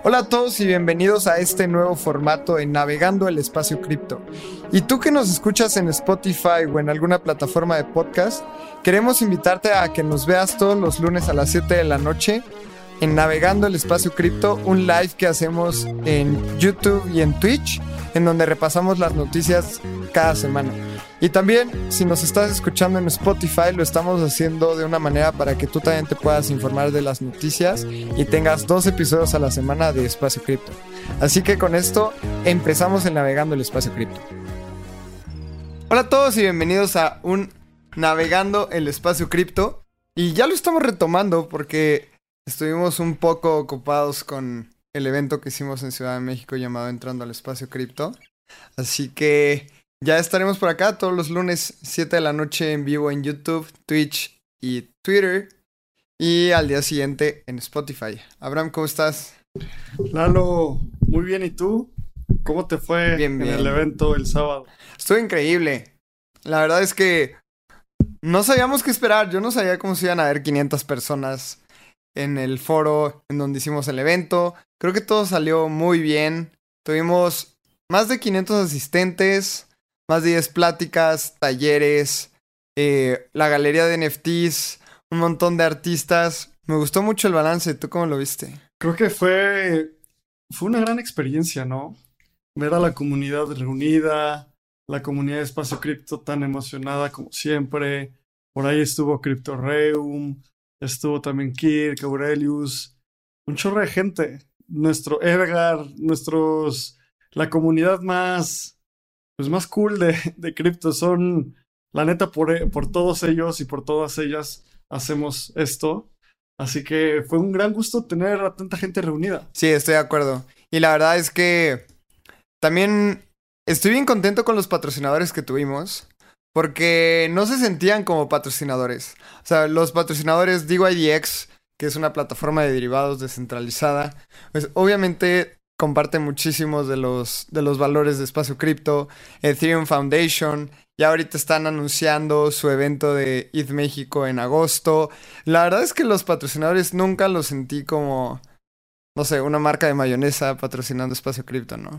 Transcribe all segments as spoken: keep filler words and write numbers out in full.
Hola a todos y bienvenidos a este nuevo formato en Navegando el Espacio Cripto. Y tú que nos escuchas en Spotify o en alguna plataforma de podcast, queremos invitarte a que nos veas todos los lunes a las siete de la noche en Navegando el Espacio Cripto, un live que hacemos en YouTube y en Twitch, en donde repasamos las noticias cada semana. Y también, si nos estás escuchando en Spotify, lo estamos haciendo de una manera para que tú también te puedas informar de las noticias y tengas dos episodios a la semana de Espacio Cripto. Así que con esto, empezamos en Navegando el Espacio Cripto. Hola a todos y bienvenidos a un Navegando el Espacio Cripto. Y ya lo estamos retomando porque estuvimos un poco ocupados con el evento que hicimos en Ciudad de México llamado Entrando al Espacio Cripto. Así que ya estaremos por acá todos los lunes siete de la noche en vivo en YouTube, Twitch y Twitter. Y al día siguiente en Spotify. Abraham, ¿cómo estás? Lalo, muy bien. ¿Y tú? ¿Cómo te fue Bien, bien. en el evento el sábado? Estuvo increíble. La verdad es que no sabíamos qué esperar. Yo no sabía cómo se iban a ver quinientas personas en el foro en donde hicimos el evento. Creo que todo salió muy bien. Tuvimos más de quinientos asistentes, más de diez pláticas, talleres, eh, la galería de N F Ts, un montón de artistas. Me gustó mucho el balance. ¿Tú cómo lo viste? Creo que fue, fue una gran experiencia, ¿no? Ver a la comunidad reunida, la comunidad de Espacio Cripto tan emocionada como siempre. Por ahí estuvo CryptoReum, estuvo también Kirk, Aurelius, un chorro de gente. Nuestro Edgar, nuestros, la comunidad más, pues más cool de, de cripto. Son, la neta, por, por todos ellos y por todas ellas hacemos esto. Así que fue un gran gusto tener a tanta gente reunida. Sí, estoy de acuerdo. Y la verdad es que también estoy bien contento con los patrocinadores que tuvimos, porque no se sentían como patrocinadores. O sea, los patrocinadores D Y D X, que es una plataforma de derivados descentralizada, pues obviamente comparte muchísimos de los, de los valores de Espacio Cripto. Ethereum Foundation, ya ahorita están anunciando su evento de E T H México en agosto. La verdad es que los patrocinadores nunca los sentí como, no sé, una marca de mayonesa patrocinando Espacio Cripto, ¿no?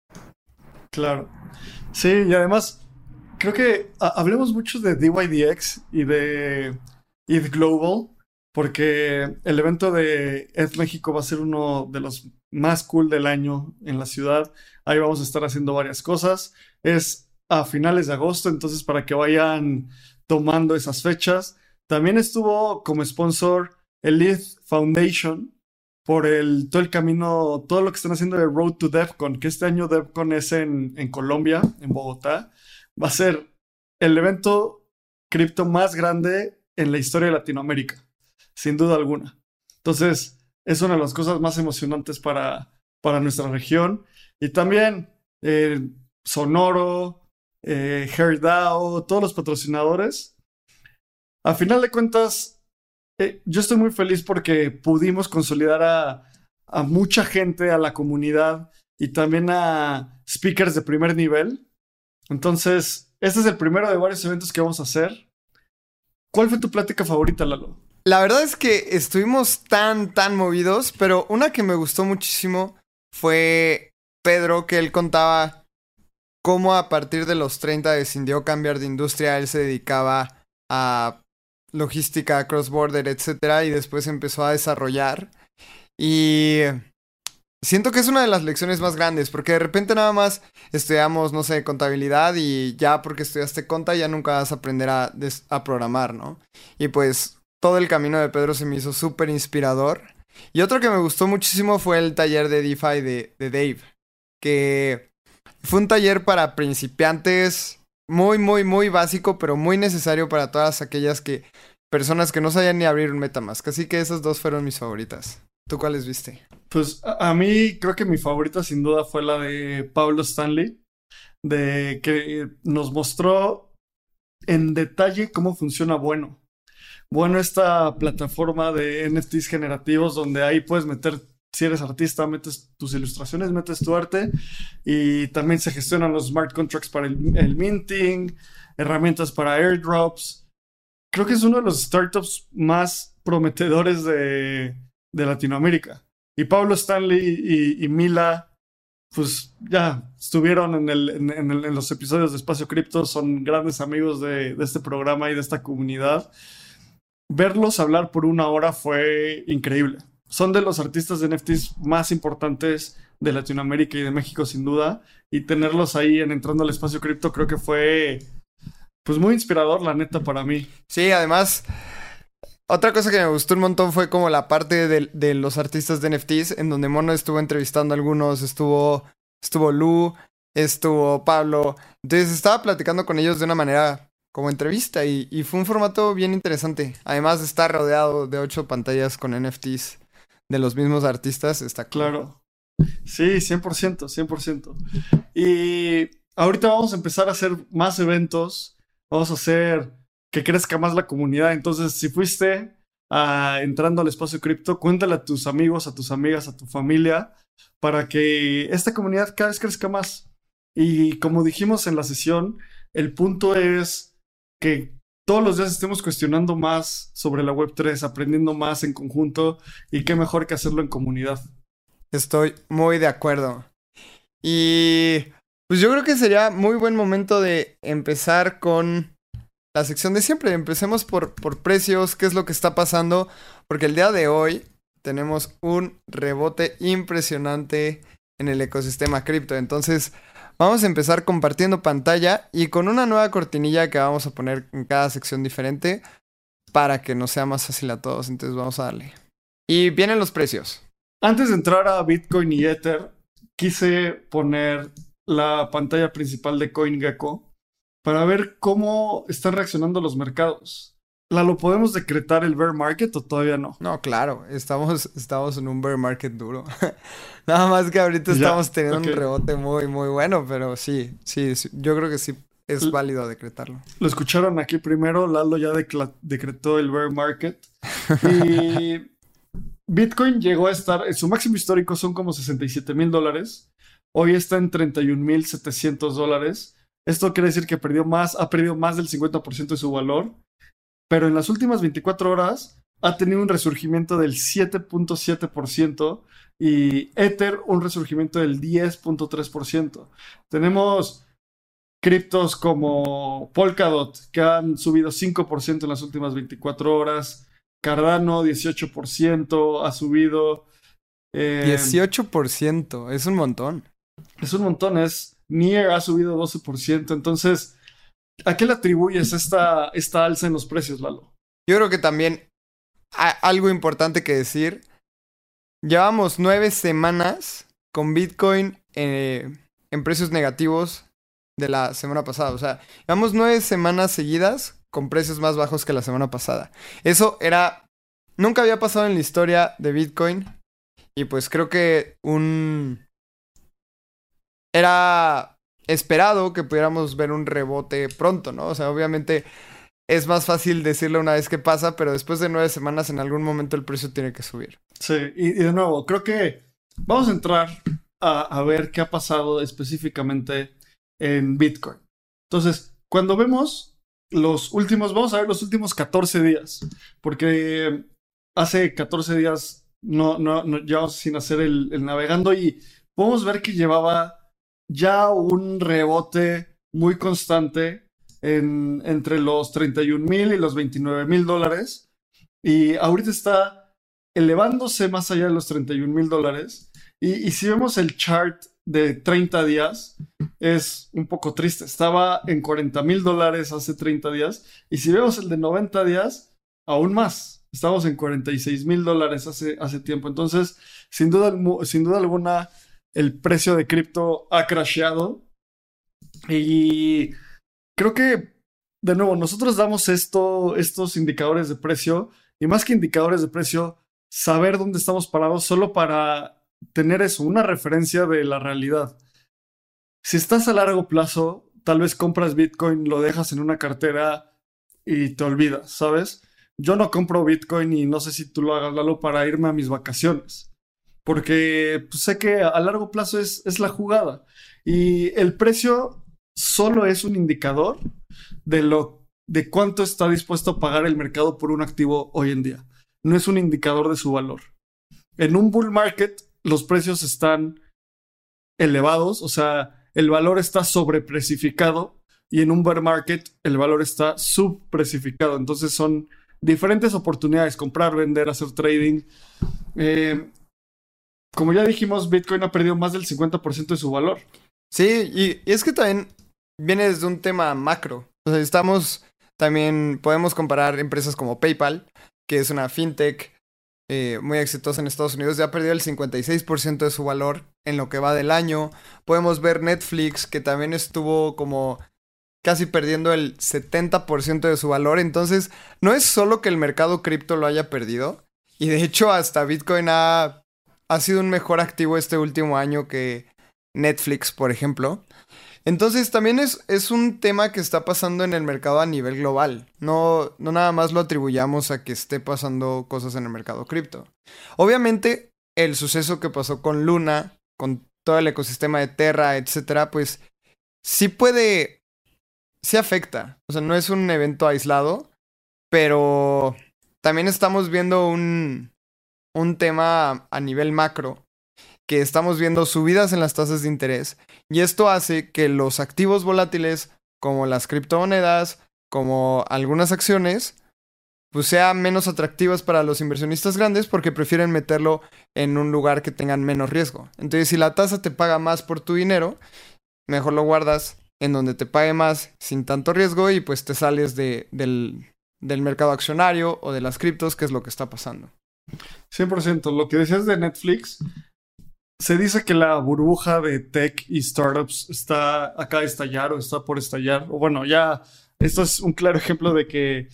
Claro. Sí, y además, creo que a- hablemos mucho de D Y D X y de E T H Global, porque el evento de E T H México va a ser uno de los más cool del año en la ciudad. Ahí vamos a estar haciendo varias cosas. Es a finales de agosto, entonces para que vayan tomando esas fechas. También estuvo como sponsor el E T H Foundation por el, todo el camino, todo lo que están haciendo de Road to DevCon, que este año DevCon es en, en Colombia, en Bogotá. Va a ser el evento cripto más grande en la historia de Latinoamérica, sin duda alguna. Entonces, es una de las cosas más emocionantes para, para nuestra región. Y también eh, Sonoro, eh, HairDAO, todos los patrocinadores. A final de cuentas, eh, yo estoy muy feliz porque pudimos consolidar a, a mucha gente, a la comunidad y también a speakers de primer nivel. Entonces, este es el primero de varios eventos que vamos a hacer. ¿Cuál fue tu plática favorita, Lalo? La verdad es que estuvimos tan, tan movidos, pero una que me gustó muchísimo fue Pedro, que él contaba cómo a partir de los treinta decidió cambiar de industria. Él se dedicaba a logística, cross-border, etcétera, y después empezó a desarrollar. Y siento que es una de las lecciones más grandes, porque de repente nada más estudiamos, no sé, contabilidad y ya porque estudiaste conta ya nunca vas a aprender a, des- a programar, ¿no? Y pues todo el camino de Pedro se me hizo súper inspirador. Y otro que me gustó muchísimo fue el taller de DeFi de, de Dave, que fue un taller para principiantes muy, muy, muy básico, pero muy necesario para todas aquellas que personas que no sabían ni abrir un MetaMask. Así que esas dos fueron mis favoritas. ¿Tú cuáles viste? Pues a, a mí creo que mi favorita sin duda fue la de Pablo Stanley, de que nos mostró en detalle cómo funciona Bueno. Bueno, esta plataforma de N F Ts generativos donde ahí puedes meter, si eres artista, metes tus ilustraciones, metes tu arte y también se gestionan los smart contracts para el, el minting, herramientas para airdrops. Creo que es uno de los startups más prometedores de, de Latinoamérica. y Pablo Stanley y, y Mila, pues ya estuvieron en, el, en, en, el, en los episodios de Espacio Cripto, son grandes amigos de, de este programa y de esta comunidad. Verlos hablar por una hora fue increíble. Son de los artistas de N F Ts más importantes de Latinoamérica y de México, sin duda. Y tenerlos ahí en Entrando al Espacio Cripto creo que fue pues muy inspirador, la neta, para mí. Sí, además, otra cosa que me gustó un montón fue como la parte de, de los artistas de N F Ts, en donde Mono estuvo entrevistando a algunos, estuvo, estuvo Lu, estuvo Pablo. Entonces estaba platicando con ellos de una manera como entrevista y, y fue un formato bien interesante. Además de estar rodeado de ocho pantallas con N F Ts de los mismos artistas, está claro. Sí, cien por ciento, cien por ciento. Y ahorita vamos a empezar a hacer más eventos, vamos a hacer que crezca más la comunidad. Entonces, si fuiste uh, entrando al Espacio Cripto, cuéntale a tus amigos, a tus amigas, a tu familia, para que esta comunidad cada vez crezca más. Y como dijimos en la sesión, el punto es que todos los días estemos cuestionando más sobre la web tres, aprendiendo más en conjunto, y qué mejor que hacerlo en comunidad. Estoy muy de acuerdo. Y pues yo creo que sería muy buen momento de empezar con la sección de siempre. Empecemos por, por precios, qué es lo que está pasando, porque el día de hoy tenemos un rebote impresionante en el ecosistema cripto. Entonces vamos a empezar compartiendo pantalla y con una nueva cortinilla que vamos a poner en cada sección diferente para que nos sea más fácil a todos. Entonces vamos a darle. Y vienen los precios. Antes de entrar a Bitcoin y Ether, quise poner la pantalla principal de CoinGecko para ver cómo están reaccionando los mercados. ¿Lo podemos decretar el bear market o todavía no? No, claro, estamos, estamos en un bear market duro. Nada más que ahorita Ya, estamos teniendo okay. un rebote muy, muy bueno, pero sí, sí, sí, yo creo que sí es L- válido decretarlo. Lo escucharon aquí primero, Lalo ya decla- decretó el bear market. Y Bitcoin llegó a estar, en su máximo histórico son como sesenta y siete mil dólares. Hoy está en treinta y un mil setecientos dólares. Esto quiere decir que perdió más, ha perdido más del cincuenta por ciento de su valor. Pero en las últimas veinticuatro horas ha tenido un resurgimiento del siete punto siete por ciento y Ether un resurgimiento del diez punto tres por ciento. Tenemos criptos como Polkadot que han subido cinco por ciento en las últimas veinticuatro horas. Cardano dieciocho por ciento ha subido. Eh, dieciocho por ciento, es un montón. Es un montón, es Near ha subido doce por ciento. Entonces, ¿a qué le atribuyes esta, esta alza en los precios, Lalo? Yo creo que también hay algo importante que decir. Llevamos nueve semanas con Bitcoin eh, en precios negativos de la semana pasada. O sea, llevamos nueve semanas seguidas con precios más bajos que la semana pasada. Eso era... Nunca había pasado en la historia de Bitcoin. Y pues creo que un... Era esperado que pudiéramos ver un rebote pronto, ¿no? O sea, obviamente es más fácil decirlo una vez que pasa, pero después de nueve semanas en algún momento el precio tiene que subir. Sí, y, y de nuevo, creo que vamos a entrar a, a ver qué ha pasado específicamente en Bitcoin. Entonces, cuando vemos los últimos, vamos a ver los últimos catorce días, porque hace catorce días no, no, no llevamos sin hacer el, el navegando y podemos ver que llevaba ya un rebote muy constante en, entre los treinta y un mil y los veintinueve mil dólares. Y ahorita está elevándose más allá de los treinta y un mil dólares. Y, y si vemos el chart de treinta días, es un poco triste. Estaba en cuarenta mil dólares hace treinta días. Y si vemos el de noventa días, aún más. Estamos en cuarenta y seis mil dólares hace, hace tiempo. Entonces, sin duda, sin duda alguna, el precio de cripto ha crasheado. Y creo que, de nuevo, nosotros damos esto, estos indicadores de precio. Y más que indicadores de precio, saber dónde estamos parados solo para tener eso, una referencia de la realidad. Si estás a largo plazo, tal vez compras Bitcoin, lo dejas en una cartera y te olvidas, ¿sabes? Yo no compro Bitcoin y no sé si tú lo hagas, Lalo, para irme a mis vacaciones. Porque pues, sé que a largo plazo es, es la jugada. Y el precio solo es un indicador de, lo, de cuánto está dispuesto a pagar el mercado por un activo hoy en día. No es un indicador de su valor. en un bull market los precios están elevados, o sea, el valor está sobreprecificado, y en un bear market el valor está subprecificado. Entonces son diferentes oportunidades: comprar, vender, hacer trading. Eh, como ya dijimos, Bitcoin ha perdido más del cincuenta por ciento de su valor. Sí, y, y es que también viene desde un tema macro. O sea, estamos también, podemos comparar empresas como PayPal, que es una fintech eh, muy exitosa en Estados Unidos, ya ha perdido el cincuenta y seis por ciento de su valor en lo que va del año. Podemos ver Netflix, que también estuvo como casi perdiendo el setenta por ciento de su valor. Entonces, no es solo que el mercado cripto lo haya perdido, y de hecho hasta Bitcoin ha, ha sido un mejor activo este último año que Netflix, por ejemplo. Entonces también es, es un tema que está pasando en el mercado a nivel global. No, no nada más lo atribuyamos a que esté pasando cosas en el mercado cripto. Obviamente, el suceso que pasó con Luna, con todo el ecosistema de Terra, etcétera, pues sí puede, sí afecta. O sea, no es un evento aislado, pero también estamos viendo un, un tema a nivel macro, que estamos viendo subidas en las tasas de interés, y esto hace que los activos volátiles, como las criptomonedas, como algunas acciones, pues sean menos atractivas para los inversionistas grandes, porque prefieren meterlo en un lugar que tengan menos riesgo. Entonces, si la tasa te paga más por tu dinero, mejor lo guardas en donde te pague más sin tanto riesgo, y pues te sales de, del, del mercado accionario o de las criptos, que es lo que está pasando. cien por ciento. Lo que decías de Netflix, se dice que la burbuja de tech y startups está acá a estallar o está por estallar. O bueno, ya esto es un claro ejemplo de que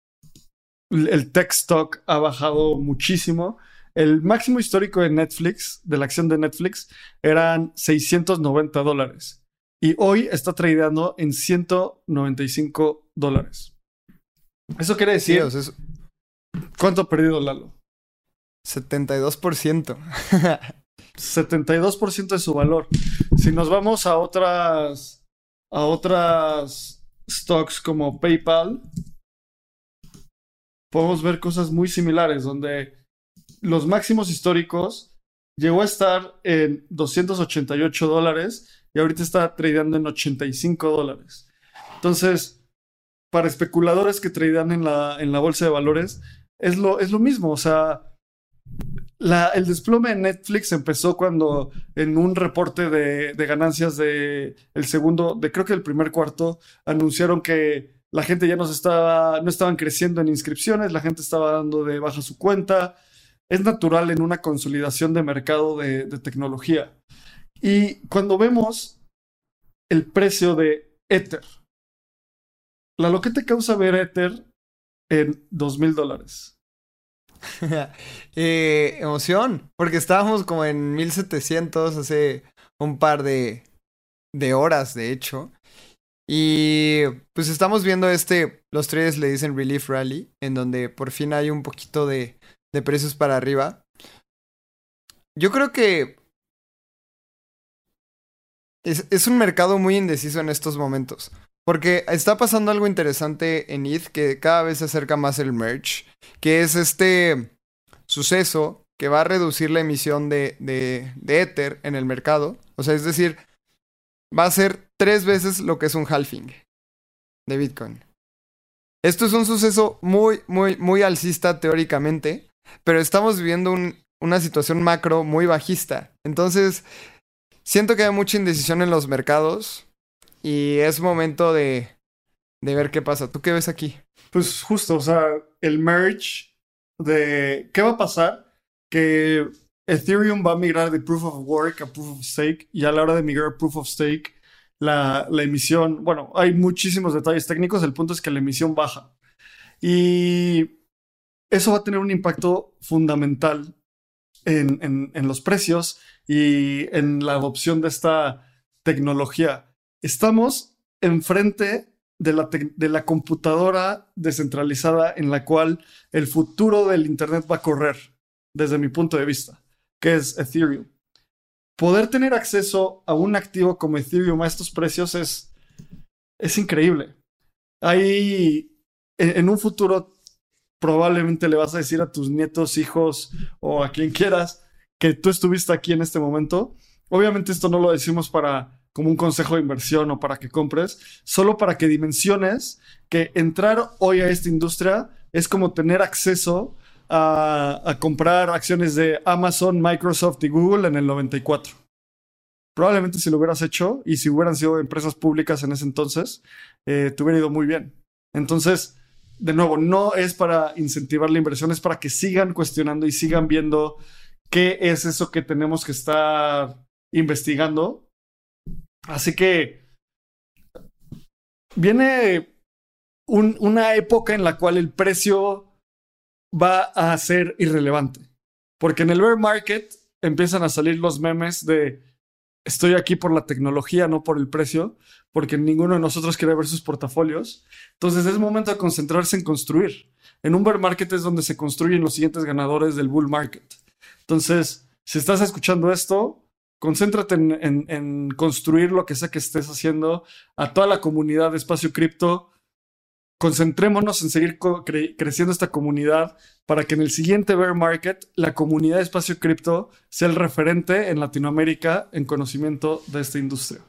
el tech stock ha bajado muchísimo. El máximo histórico de Netflix, de la acción de Netflix, eran seiscientos noventa dólares. Y hoy está tradeando en ciento noventa y cinco dólares. Eso quiere decir... Sí, o sea, es ¿cuánto ha perdido Lalo? setenta y dos por ciento. setenta y dos por ciento de su valor. Si nos vamos a otras a otras stocks como PayPal, podemos ver cosas muy similares, donde los máximos históricos llegó a estar en doscientos ochenta y ocho dólares y ahorita está tradeando en ochenta y cinco dólares. Entonces, para especuladores que tradean en la, en la bolsa de valores, es lo, es lo mismo. O sea, La, el desplome de Netflix empezó cuando en un reporte de, de ganancias de el segundo, de creo que el primer cuarto, anunciaron que la gente ya no se estaba, no estaban creciendo en inscripciones, la gente estaba dando de baja su cuenta. Es natural en una consolidación de mercado de, de tecnología. Y cuando vemos el precio de Ether, la lo que te causa ver Ether en dos mil dólares. eh, emoción, porque estábamos como en mil setecientos hace un par de, de horas, de hecho. Y pues estamos viendo este, los traders le dicen Relief Rally, en donde por fin hay un poquito de, de precios para arriba. Yo creo que es, es un mercado muy indeciso en estos momentos, porque está pasando algo interesante en E T H, que cada vez se acerca más el merge, que es este suceso que va a reducir la emisión de, de, de Ether en el mercado. O sea, es decir, va a ser tres veces lo que es un halving de Bitcoin. Esto es un suceso muy, muy, muy alcista teóricamente, pero estamos viviendo un, una situación macro muy bajista. Entonces, siento que hay mucha indecisión en los mercados y es momento de, de ver qué pasa. ¿Tú qué ves aquí? Pues justo, o sea, el merge de ¿qué va a pasar? Que Ethereum va a migrar de Proof of Work a Proof of Stake, y a la hora de migrar a Proof of Stake, la, la emisión, bueno, hay muchísimos detalles técnicos, el punto es que la emisión baja. Y eso va a tener un impacto fundamental en, en, en los precios y en la adopción de esta tecnología. Estamos enfrente de la, te- de la computadora descentralizada en la cual el futuro del Internet va a correr, desde mi punto de vista, que es Ethereum. Poder tener acceso a un activo como Ethereum a estos precios es, es increíble. Hay, en, en un futuro probablemente le vas a decir a tus nietos, hijos o a quien quieras que tú estuviste aquí en este momento. Obviamente esto no lo decimos para como un consejo de inversión o para que compres, solo para que dimensiones que entrar hoy a esta industria es como tener acceso a, a comprar acciones de Amazon, Microsoft y Google en el noventa y cuatro. Probablemente si lo hubieras hecho y si hubieran sido empresas públicas en ese entonces, eh, te hubiera ido muy bien. Entonces, de nuevo, no es para incentivar la inversión, es para que sigan cuestionando y sigan viendo qué es eso que tenemos que estar investigando. Así que viene un, una época en la cual el precio va a ser irrelevante. Porque en el bear market empiezan a salir los memes de estoy aquí por la tecnología, no por el precio, porque ninguno de nosotros quiere ver sus portafolios. Entonces es momento de concentrarse en construir. En un bear market es donde se construyen los siguientes ganadores del bull market. Entonces, si estás escuchando esto, concéntrate en, en, en construir lo que sea que estés haciendo. A toda la comunidad de Espacio Cripto, concentrémonos en seguir cre- creciendo esta comunidad para que en el siguiente bear market la comunidad de Espacio Cripto sea el referente en Latinoamérica en conocimiento de esta industria.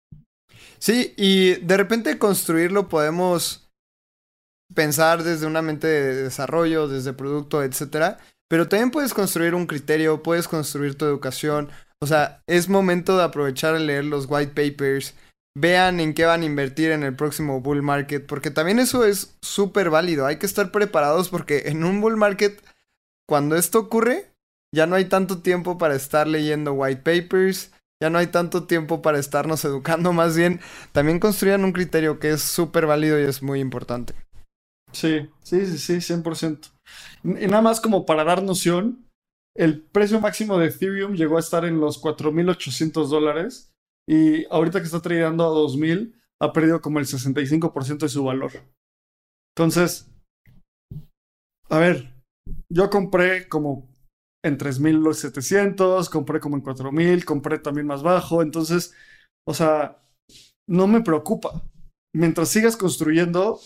Sí, y de repente construirlo podemos pensar desde una mente de desarrollo, desde producto, etcétera. Pero también puedes construir un criterio, puedes construir tu educación. O sea, es momento de aprovechar a leer los white papers. Vean en qué van a invertir en el próximo bull market, porque también eso es súper válido. Hay que estar preparados porque en un bull market, cuando esto ocurre, ya no hay tanto tiempo para estar leyendo white papers, ya no hay tanto tiempo para estarnos educando. Más bien, también construyan un criterio que es súper válido y es muy importante. Sí, sí, sí, sí, cien por ciento. Y nada más como para dar noción, el precio máximo de Ethereum llegó a estar en los cuatro mil ochocientos dólares y ahorita que está tradeando a dos mil ha perdido como el sesenta y cinco por ciento de su valor. Entonces, a ver, yo compré como en tres mil setecientos, compré como en cuatro mil, compré también más bajo. Entonces, o sea, no me preocupa. Mientras sigas construyendo,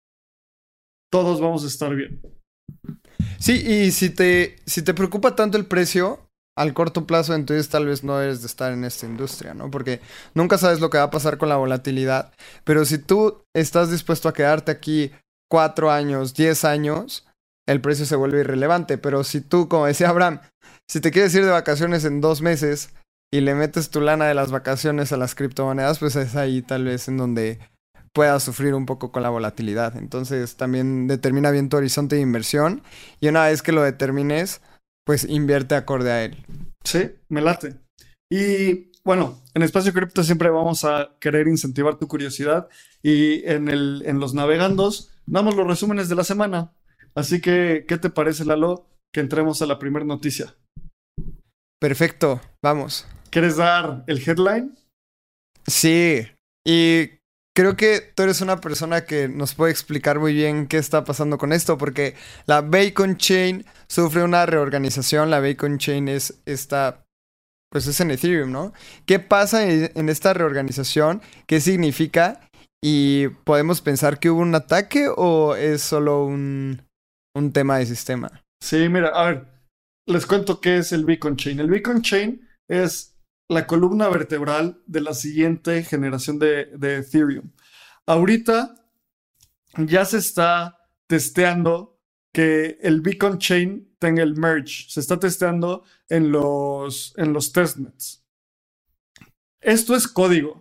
todos vamos a estar bien. Sí, y si te, si te preocupa tanto el precio, al corto plazo, entonces tal vez no debes de estar en esta industria, ¿no? Porque nunca sabes lo que va a pasar con la volatilidad. Pero si tú estás dispuesto a quedarte aquí cuatro años, diez años, el precio se vuelve irrelevante. Pero si tú, como decía Abraham, si te quieres ir de vacaciones en dos meses y le metes tu lana de las vacaciones a las criptomonedas, pues es ahí tal vez en donde puedas sufrir un poco con la volatilidad. Entonces también determina bien tu horizonte de inversión y una vez que lo determines, pues invierte acorde a él. Sí, me late. Y bueno, en Espacio Cripto siempre vamos a querer incentivar tu curiosidad y en, el, en los navegandos damos los resúmenes de la semana. Así que, ¿qué te parece, Lalo? Que entremos a la primera noticia. Perfecto, vamos. ¿Quieres dar el headline? Sí, y creo que tú eres una persona que nos puede explicar muy bien qué está pasando con esto, porque la Bacon Chain sufre una reorganización. La Bacon Chain es esta, pues es en Ethereum, ¿no? ¿Qué pasa en esta reorganización? ¿Qué significa? ¿Y podemos pensar que hubo un ataque o es solo un, un tema de sistema? Sí, mira, a ver, les cuento qué es el Beacon Chain. El Beacon Chain es la columna vertebral de la siguiente generación de, de Ethereum. Ahorita ya se está testeando que el Beacon Chain tenga el merge. Se está testeando en los, en los testnets. Esto es código.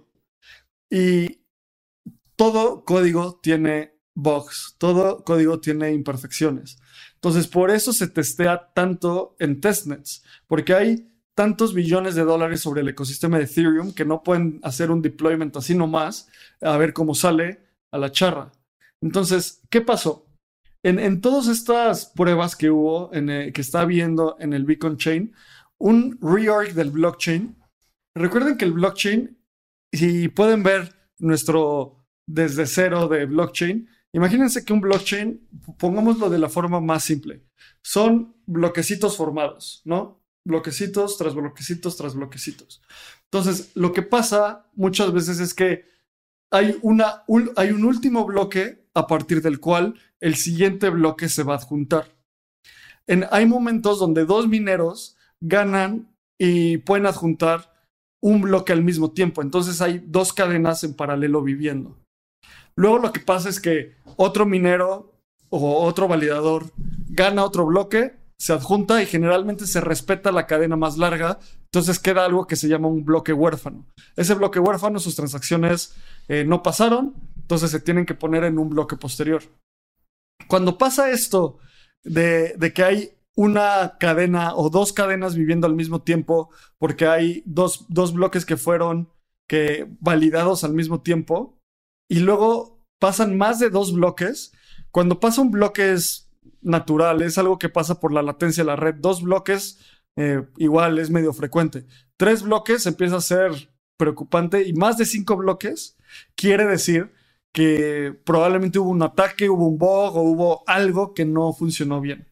Y todo código tiene bugs. Todo código tiene imperfecciones. Entonces, por eso se testea tanto en testnets. Porque hay tantos billones de dólares sobre el ecosistema de Ethereum que no pueden hacer un deployment así nomás a ver cómo sale a la charra. Entonces, ¿qué pasó? En, en todas estas pruebas que hubo, en el, que está habiendo en el Beacon Chain, un reorg del blockchain. Recuerden que el blockchain, si pueden ver nuestro desde cero de blockchain, imagínense que un blockchain, pongámoslo de la forma más simple, son bloquecitos formados, ¿no? Bloquecitos tras bloquecitos tras bloquecitos. Entonces, lo que pasa muchas veces es que hay, una, un, hay un último bloque a partir del cual el siguiente bloque se va a adjuntar. En, hay momentos donde dos mineros ganan y pueden adjuntar un bloque al mismo tiempo. Entonces hay dos cadenas en paralelo viviendo. Luego lo que pasa es que otro minero o otro validador gana otro bloque, se adjunta y generalmente se respeta la cadena más larga. Entonces queda algo que se llama un bloque huérfano. Ese bloque huérfano, sus transacciones eh, no pasaron, entonces se tienen que poner en un bloque posterior. Cuando pasa esto de, de que hay una cadena o dos cadenas viviendo al mismo tiempo, porque hay dos, dos bloques que fueron que, validados al mismo tiempo, y luego pasan más de dos bloques. Cuando pasa un bloque es natural, es algo que pasa por la latencia de la red. Dos bloques, eh, igual es medio frecuente. Tres bloques empieza a ser preocupante, y más de cinco bloques quiere decir que probablemente hubo un ataque, hubo un bug o hubo algo que no funcionó bien.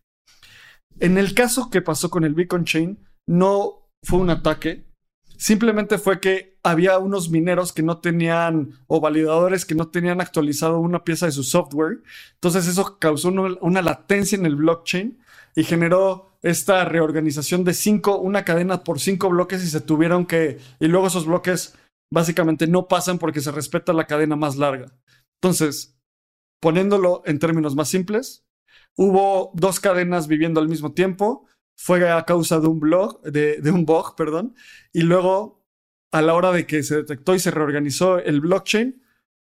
En el caso que pasó con el Beacon Chain, no fue un ataque, simplemente fue que había unos mineros que no tenían, o validadores que no tenían actualizado una pieza de su software. Entonces eso causó una, una latencia en el blockchain y generó esta reorganización de cinco, una cadena por cinco bloques, y se tuvieron que, y luego esos bloques básicamente no pasan porque se respeta la cadena más larga. Entonces, poniéndolo en términos más simples, hubo dos cadenas viviendo al mismo tiempo, fue a causa de un blog, de, de un bug, perdón, y luego a la hora de que se detectó y se reorganizó el blockchain,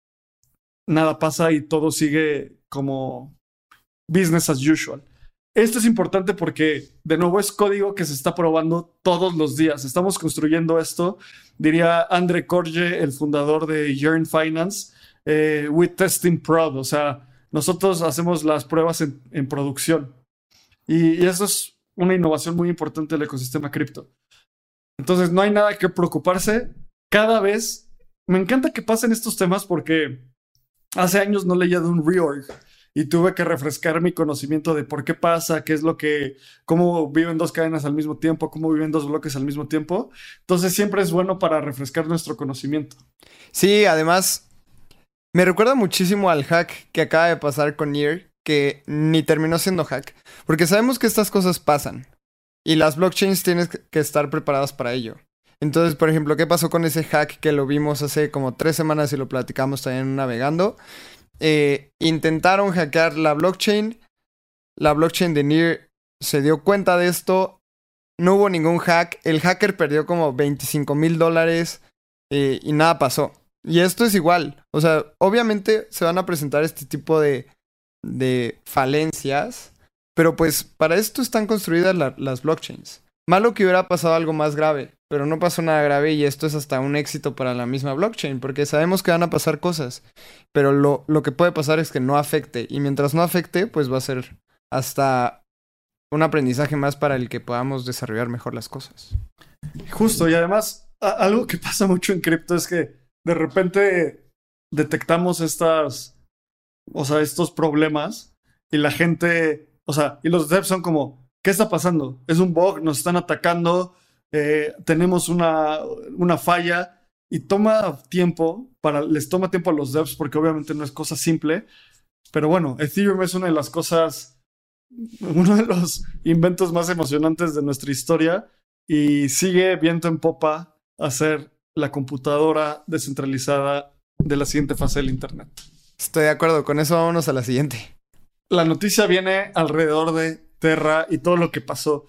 nada pasa y todo sigue como business as usual. Esto es importante porque, de nuevo, es código que se está probando todos los días. Estamos construyendo esto, diría Andre Korje, el fundador de Yearn Finance, eh, with testing prod, o sea, nosotros hacemos las pruebas en, en producción. Y, y eso es una innovación muy importante del ecosistema cripto. Entonces no hay nada que preocuparse. Cada vez me encanta que pasen estos temas porque hace años no leía de un reorg y tuve que refrescar mi conocimiento de por qué pasa, qué es lo que, cómo viven dos cadenas al mismo tiempo, cómo viven dos bloques al mismo tiempo. Entonces siempre es bueno para refrescar nuestro conocimiento. Sí, además me recuerda muchísimo al hack que acaba de pasar con Year, que ni terminó siendo hack, porque sabemos que estas cosas pasan y las blockchains tienen que estar preparadas para ello. Entonces, por ejemplo, ¿qué pasó con ese hack que lo vimos hace como tres semanas y lo platicamos también en Navegando? Eh, intentaron hackear la blockchain, la blockchain de Near se dio cuenta de esto, no hubo ningún hack, el hacker perdió como veinticinco mil dólares eh, y nada pasó. Y esto es igual, o sea, obviamente se van a presentar este tipo de, de falencias, pero pues para esto están construidas la, las blockchains. Malo que hubiera pasado algo más grave, pero no pasó nada grave y esto es hasta un éxito para la misma blockchain, porque sabemos que van a pasar cosas, pero lo, lo que puede pasar es que no afecte, y mientras no afecte, pues va a ser hasta un aprendizaje más para el que podamos desarrollar mejor las cosas. Justo, y además, a- algo que pasa mucho en cripto es que de repente detectamos estas, o sea, estos problemas y la gente, o sea, y los devs son como, ¿qué está pasando? Es un bug, nos están atacando, eh, tenemos una, una falla, y toma tiempo, para, les toma tiempo a los devs porque obviamente no es cosa simple, pero bueno, Ethereum es una de las cosas, uno de los inventos más emocionantes de nuestra historia y sigue viento en popa a ser la computadora descentralizada de la siguiente fase del Internet. Estoy de acuerdo, con eso vámonos a la siguiente. La noticia viene alrededor de Terra y todo lo que pasó.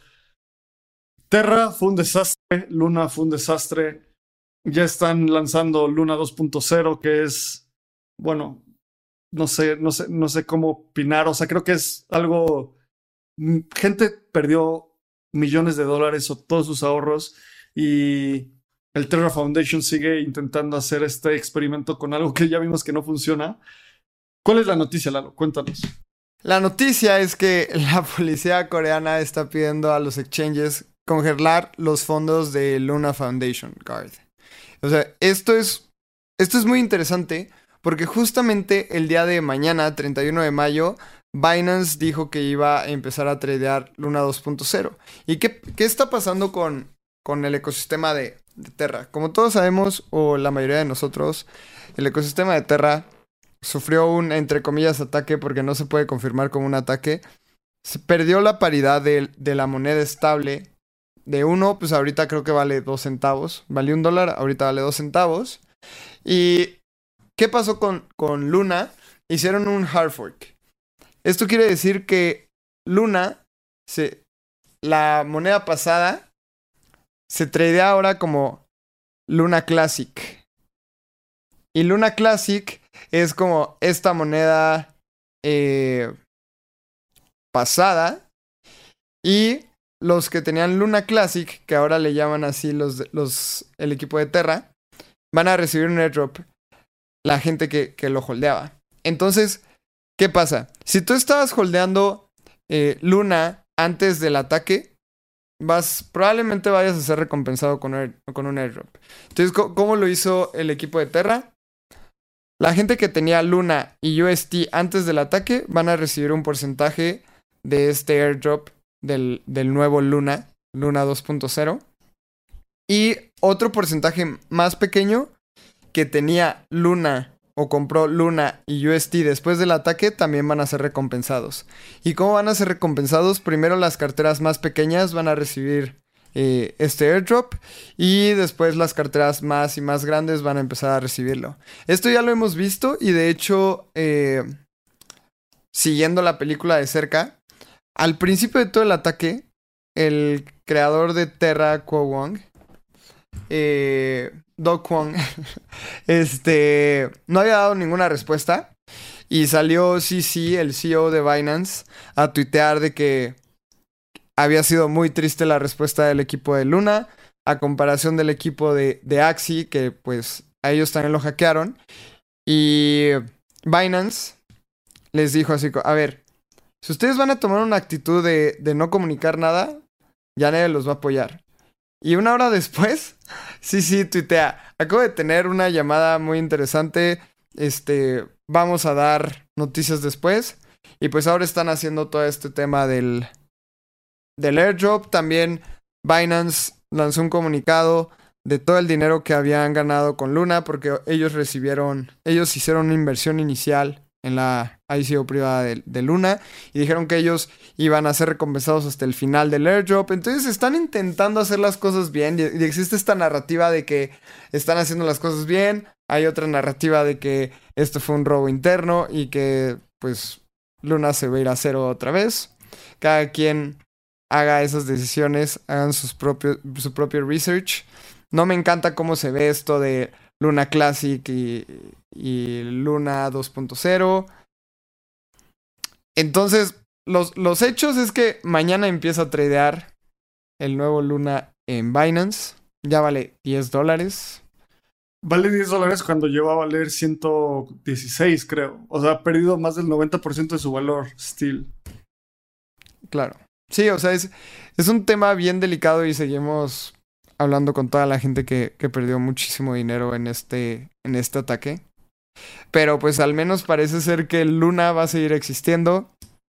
Terra fue un desastre, Luna fue un desastre. Ya están lanzando Luna dos punto cero, que es, bueno, no sé, no sé, no sé cómo opinar. O sea, creo que es algo. Gente perdió millones de dólares o todos sus ahorros, y el Terra Foundation sigue intentando hacer este experimento con algo que ya vimos que no funciona. ¿Cuál es la noticia, Lalo? Cuéntanos. La noticia es que la policía coreana está pidiendo a los exchanges congelar los fondos de Luna Foundation Guard. O sea, esto es, esto es muy interesante porque justamente el día de mañana, treinta y uno de mayo, Binance dijo que iba a empezar a tradear Luna dos punto cero. ¿Y qué, qué está pasando con, con el ecosistema de, de Terra? Como todos sabemos, o la mayoría de nosotros, el ecosistema de Terra sufrió un, entre comillas, ataque porque no se puede confirmar como un ataque. Se perdió la paridad de, de la moneda estable. De uno, pues ahorita creo que vale dos centavos. Vale un dólar, ahorita vale dos centavos. ¿Y qué pasó con, con Luna? Hicieron un hard fork. Esto quiere decir que Luna, se, la moneda pasada, se tradea ahora como Luna Classic. Y Luna Classic es como esta moneda eh, pasada. Y los que tenían Luna Classic, que ahora le llaman así los, los, el equipo de Terra, van a recibir un airdrop la gente que, que lo holdeaba. Entonces, ¿qué pasa? Si tú estabas holdeando eh, Luna antes del ataque, vas, probablemente vayas a ser recompensado con, air, con un airdrop. Entonces, ¿cómo lo hizo el equipo de Terra? La gente que tenía Luna y U S T antes del ataque van a recibir un porcentaje de este airdrop del, del nuevo Luna, Luna dos punto cero. Y otro porcentaje más pequeño que tenía Luna o compró Luna y U S T después del ataque también van a ser recompensados. ¿Y cómo van a ser recompensados? Primero las carteras más pequeñas van a recibir eh, este airdrop y después las carteras más y más grandes van a empezar a recibirlo. Esto ya lo hemos visto y de hecho, eh, siguiendo la película de cerca, al principio de todo el ataque, el creador de Terra, Kuo Wong, eh, Do Kwon, este, no había dado ninguna respuesta y salió C C, el C E O de Binance, a tuitear de que había sido muy triste la respuesta del equipo de Luna a comparación del equipo de, de Axie, que pues a ellos también lo hackearon. Y Binance les dijo así, a ver, si ustedes van a tomar una actitud de, de no comunicar nada, ya nadie los va a apoyar. Y una hora después, sí, sí, tuitea, acabo de tener una llamada muy interesante, este, vamos a dar noticias después. Y pues ahora están haciendo todo este tema del, del airdrop. También Binance lanzó un comunicado de todo el dinero que habían ganado con Luna, porque ellos recibieron, ellos hicieron una inversión inicial en la I C O privada de, de Luna y dijeron que ellos iban a ser recompensados hasta el final del airdrop. Entonces están intentando hacer las cosas bien y, y existe esta narrativa de que están haciendo las cosas bien. Hay otra narrativa de que esto fue un robo interno y que pues Luna se va a ir a cero otra vez. Cada quien haga esas decisiones, hagan sus propios, su propio research. No me encanta cómo se ve esto de Luna Classic y, y Luna dos punto cero. Entonces, los, los hechos es que mañana empieza a tradear el nuevo Luna en Binance. Ya vale diez dólares. Vale diez dólares cuando llegó a valer ciento dieciséis, creo. O sea, ha perdido más del noventa por ciento de su valor, still. Claro. Sí, o sea, es, es un tema bien delicado y seguimos hablando con toda la gente que, que perdió muchísimo dinero en este, en este ataque. Pero pues al menos parece ser que Luna va a seguir existiendo.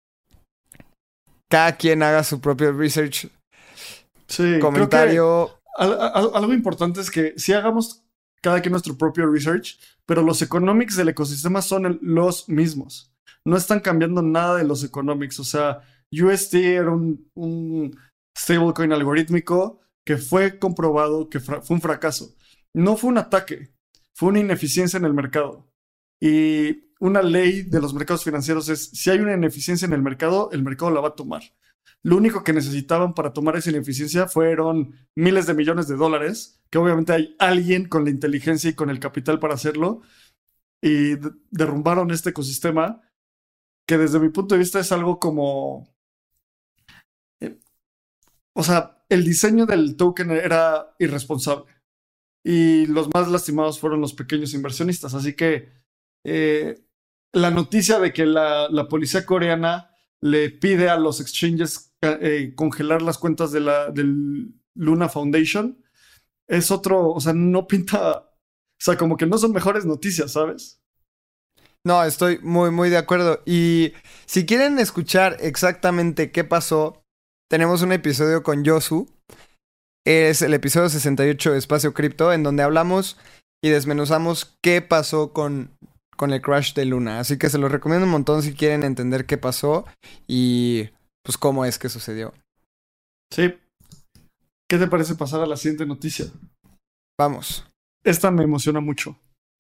Cada quien haga su propio research. Sí, comentario. Creo que al, al, algo importante es que sí hagamos cada quien nuestro propio research, pero los economics del ecosistema son el, los mismos. No están cambiando nada de los economics. O sea, U S T era un, un stablecoin algorítmico que fue comprobado que fue un fracaso. No fue un ataque, fue una ineficiencia en el mercado. Y una ley de los mercados financieros es, si hay una ineficiencia en el mercado, el mercado la va a tomar. Lo único que necesitaban para tomar esa ineficiencia fueron miles de millones de dólares, que obviamente hay alguien con la inteligencia y con el capital para hacerlo, y d- derrumbaron este ecosistema, que desde mi punto de vista es algo como... Eh, o sea, el diseño del token era irresponsable. Y los más lastimados fueron los pequeños inversionistas. Así que eh, la noticia de que la, la policía coreana le pide a los exchanges eh, congelar las cuentas de la, del Luna Foundation es otro, o sea, no pinta, o sea, como que no son mejores noticias, ¿sabes? No, estoy muy, muy de acuerdo. Y si quieren escuchar exactamente qué pasó, tenemos un episodio con Yosu. Es el episodio sesenta y ocho de Espacio Cripto, en donde hablamos y desmenuzamos qué pasó con, con el crash de Luna. Así que se los recomiendo un montón si quieren entender qué pasó y pues cómo es que sucedió. Sí. ¿Qué te parece pasar a la siguiente noticia? Vamos. Esta me emociona mucho.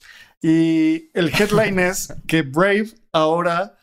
Y el headline es que Brave ahora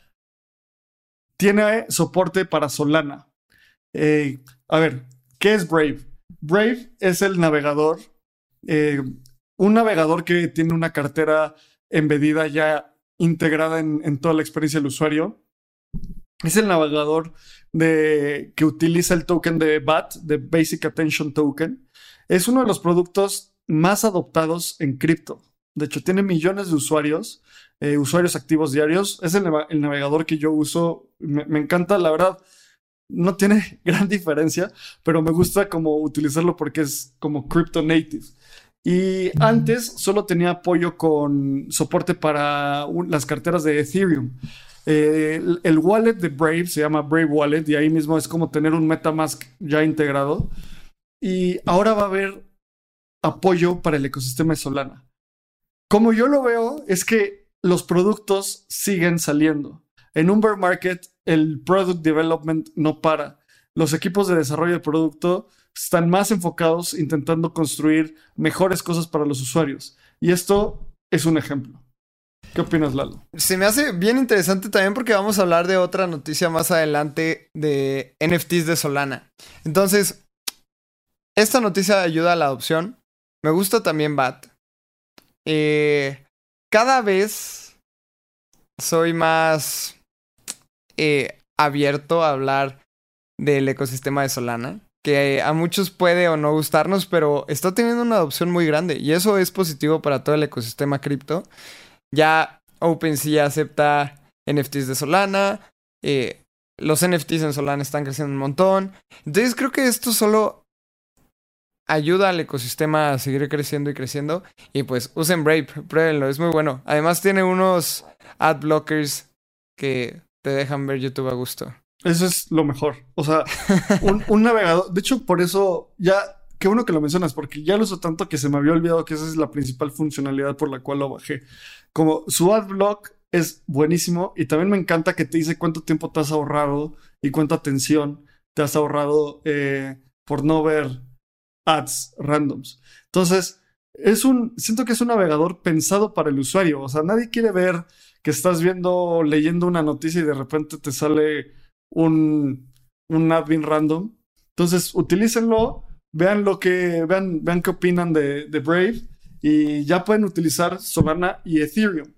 tiene soporte para Solana. Eh, a ver, ¿qué es Brave? Brave es el navegador, eh, un navegador que tiene una cartera embedida ya integrada en, en toda la experiencia del usuario. Es el navegador de, que utiliza el token de B A T, de Basic Attention Token. Es uno de los productos más adoptados en cripto. De hecho, tiene millones de usuarios, eh, usuarios activos diarios. Es el, el navegador que yo uso. Me, me encanta, la verdad. No tiene gran diferencia, pero me gusta como utilizarlo porque es como crypto native. Y antes solo tenía apoyo con soporte para un, las carteras de Ethereum. Eh, el, el wallet de Brave se llama Brave Wallet y ahí mismo es como tener un MetaMask ya integrado. Y ahora va a haber apoyo para el ecosistema de Solana. Como yo lo veo, es que los productos siguen saliendo. En un bear market, el product development no para. Los equipos de desarrollo de producto están más enfocados intentando construir mejores cosas para los usuarios. Y esto es un ejemplo. ¿Qué opinas, Lalo? Se me hace bien interesante también porque vamos a hablar de otra noticia más adelante de N F Ts de Solana. Entonces, esta noticia ayuda a la adopción. Me gusta también B A T. Eh, cada vez soy más eh, abierto a hablar del ecosistema de Solana, que a muchos puede o no gustarnos, pero está teniendo una adopción muy grande y eso es positivo para todo el ecosistema cripto. Ya OpenSea acepta N F Ts de Solana, eh, los N F Ts en Solana están creciendo un montón. Entonces creo que esto solo ayuda al ecosistema a seguir creciendo y creciendo. Y pues usen Brave, pruébenlo, es muy bueno. Además tiene unos ad blockers que te dejan ver YouTube a gusto. Eso es lo mejor. O sea, un, un navegador. De hecho, por eso ya, qué bueno que lo mencionas, porque ya lo uso tanto que se me había olvidado que esa es la principal funcionalidad por la cual lo bajé. Como su adblock es buenísimo y también me encanta que te dice cuánto tiempo te has ahorrado y cuánta atención te has ahorrado eh, por no ver ads randoms. Entonces, es un, siento que es un navegador pensado para el usuario. O sea, nadie quiere ver que estás viendo, leyendo una noticia y de repente te sale un, un admin random. Entonces, utilícenlo, vean lo que, vean, vean qué opinan de, de Brave y ya pueden utilizar Solana y Ethereum.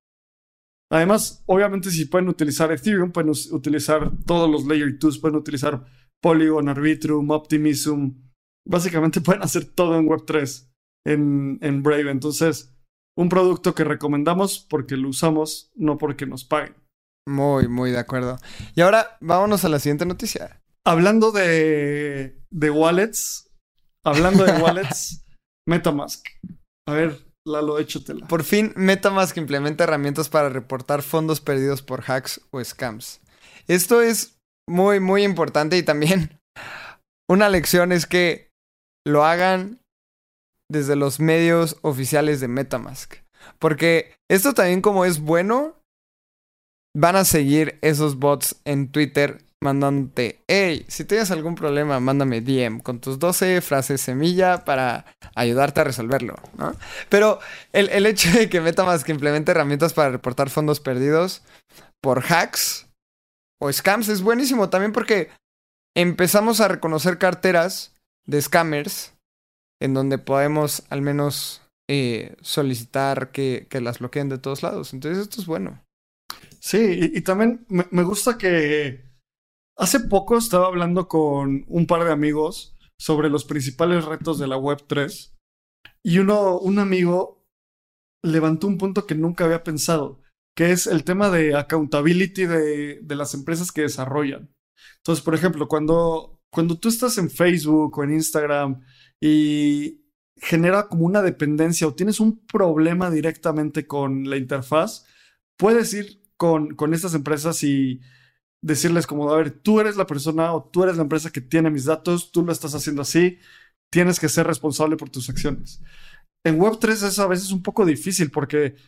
Además, obviamente, si pueden utilizar Ethereum, pueden us- utilizar todos los Layer dos, pueden utilizar Polygon, Arbitrum, Optimism. Básicamente pueden hacer todo en web tres en, en Brave. Entonces, un producto que recomendamos porque lo usamos, no porque nos paguen. Muy, muy de acuerdo. Y ahora vámonos a la siguiente noticia. Hablando de, de wallets, hablando de wallets, MetaMask. A ver, Lalo, échatela. Por fin, MetaMask implementa herramientas para reportar fondos perdidos por hacks o scams. Esto es muy, muy importante y también una lección es que lo hagan desde los medios oficiales de MetaMask. Porque esto también, como es bueno, van a seguir esos bots en Twitter mandándote, hey, si tienes algún problema, mándame D M con tus doce frases semilla para ayudarte a resolverlo, ¿no? Pero el, el hecho de que MetaMask implemente herramientas para reportar fondos perdidos por hacks o scams es buenísimo también porque empezamos a reconocer carteras de scammers en donde podemos al menos eh, solicitar que, que las bloqueen de todos lados. Entonces esto es bueno. Sí, y, y también me, me gusta que hace poco estaba hablando con un par de amigos sobre los principales retos de la web tres y uno, un amigo levantó un punto que nunca había pensado, que es el tema de accountability de, de las empresas que desarrollan. Entonces, por ejemplo, cuando, cuando tú estás en Facebook o en Instagram y genera como una dependencia o tienes un problema directamente con la interfaz, puedes ir con, con estas empresas y decirles como, a ver, tú eres la persona o tú eres la empresa que tiene mis datos, tú lo estás haciendo así, tienes que ser responsable por tus acciones. En web tres es a veces un poco difícil porque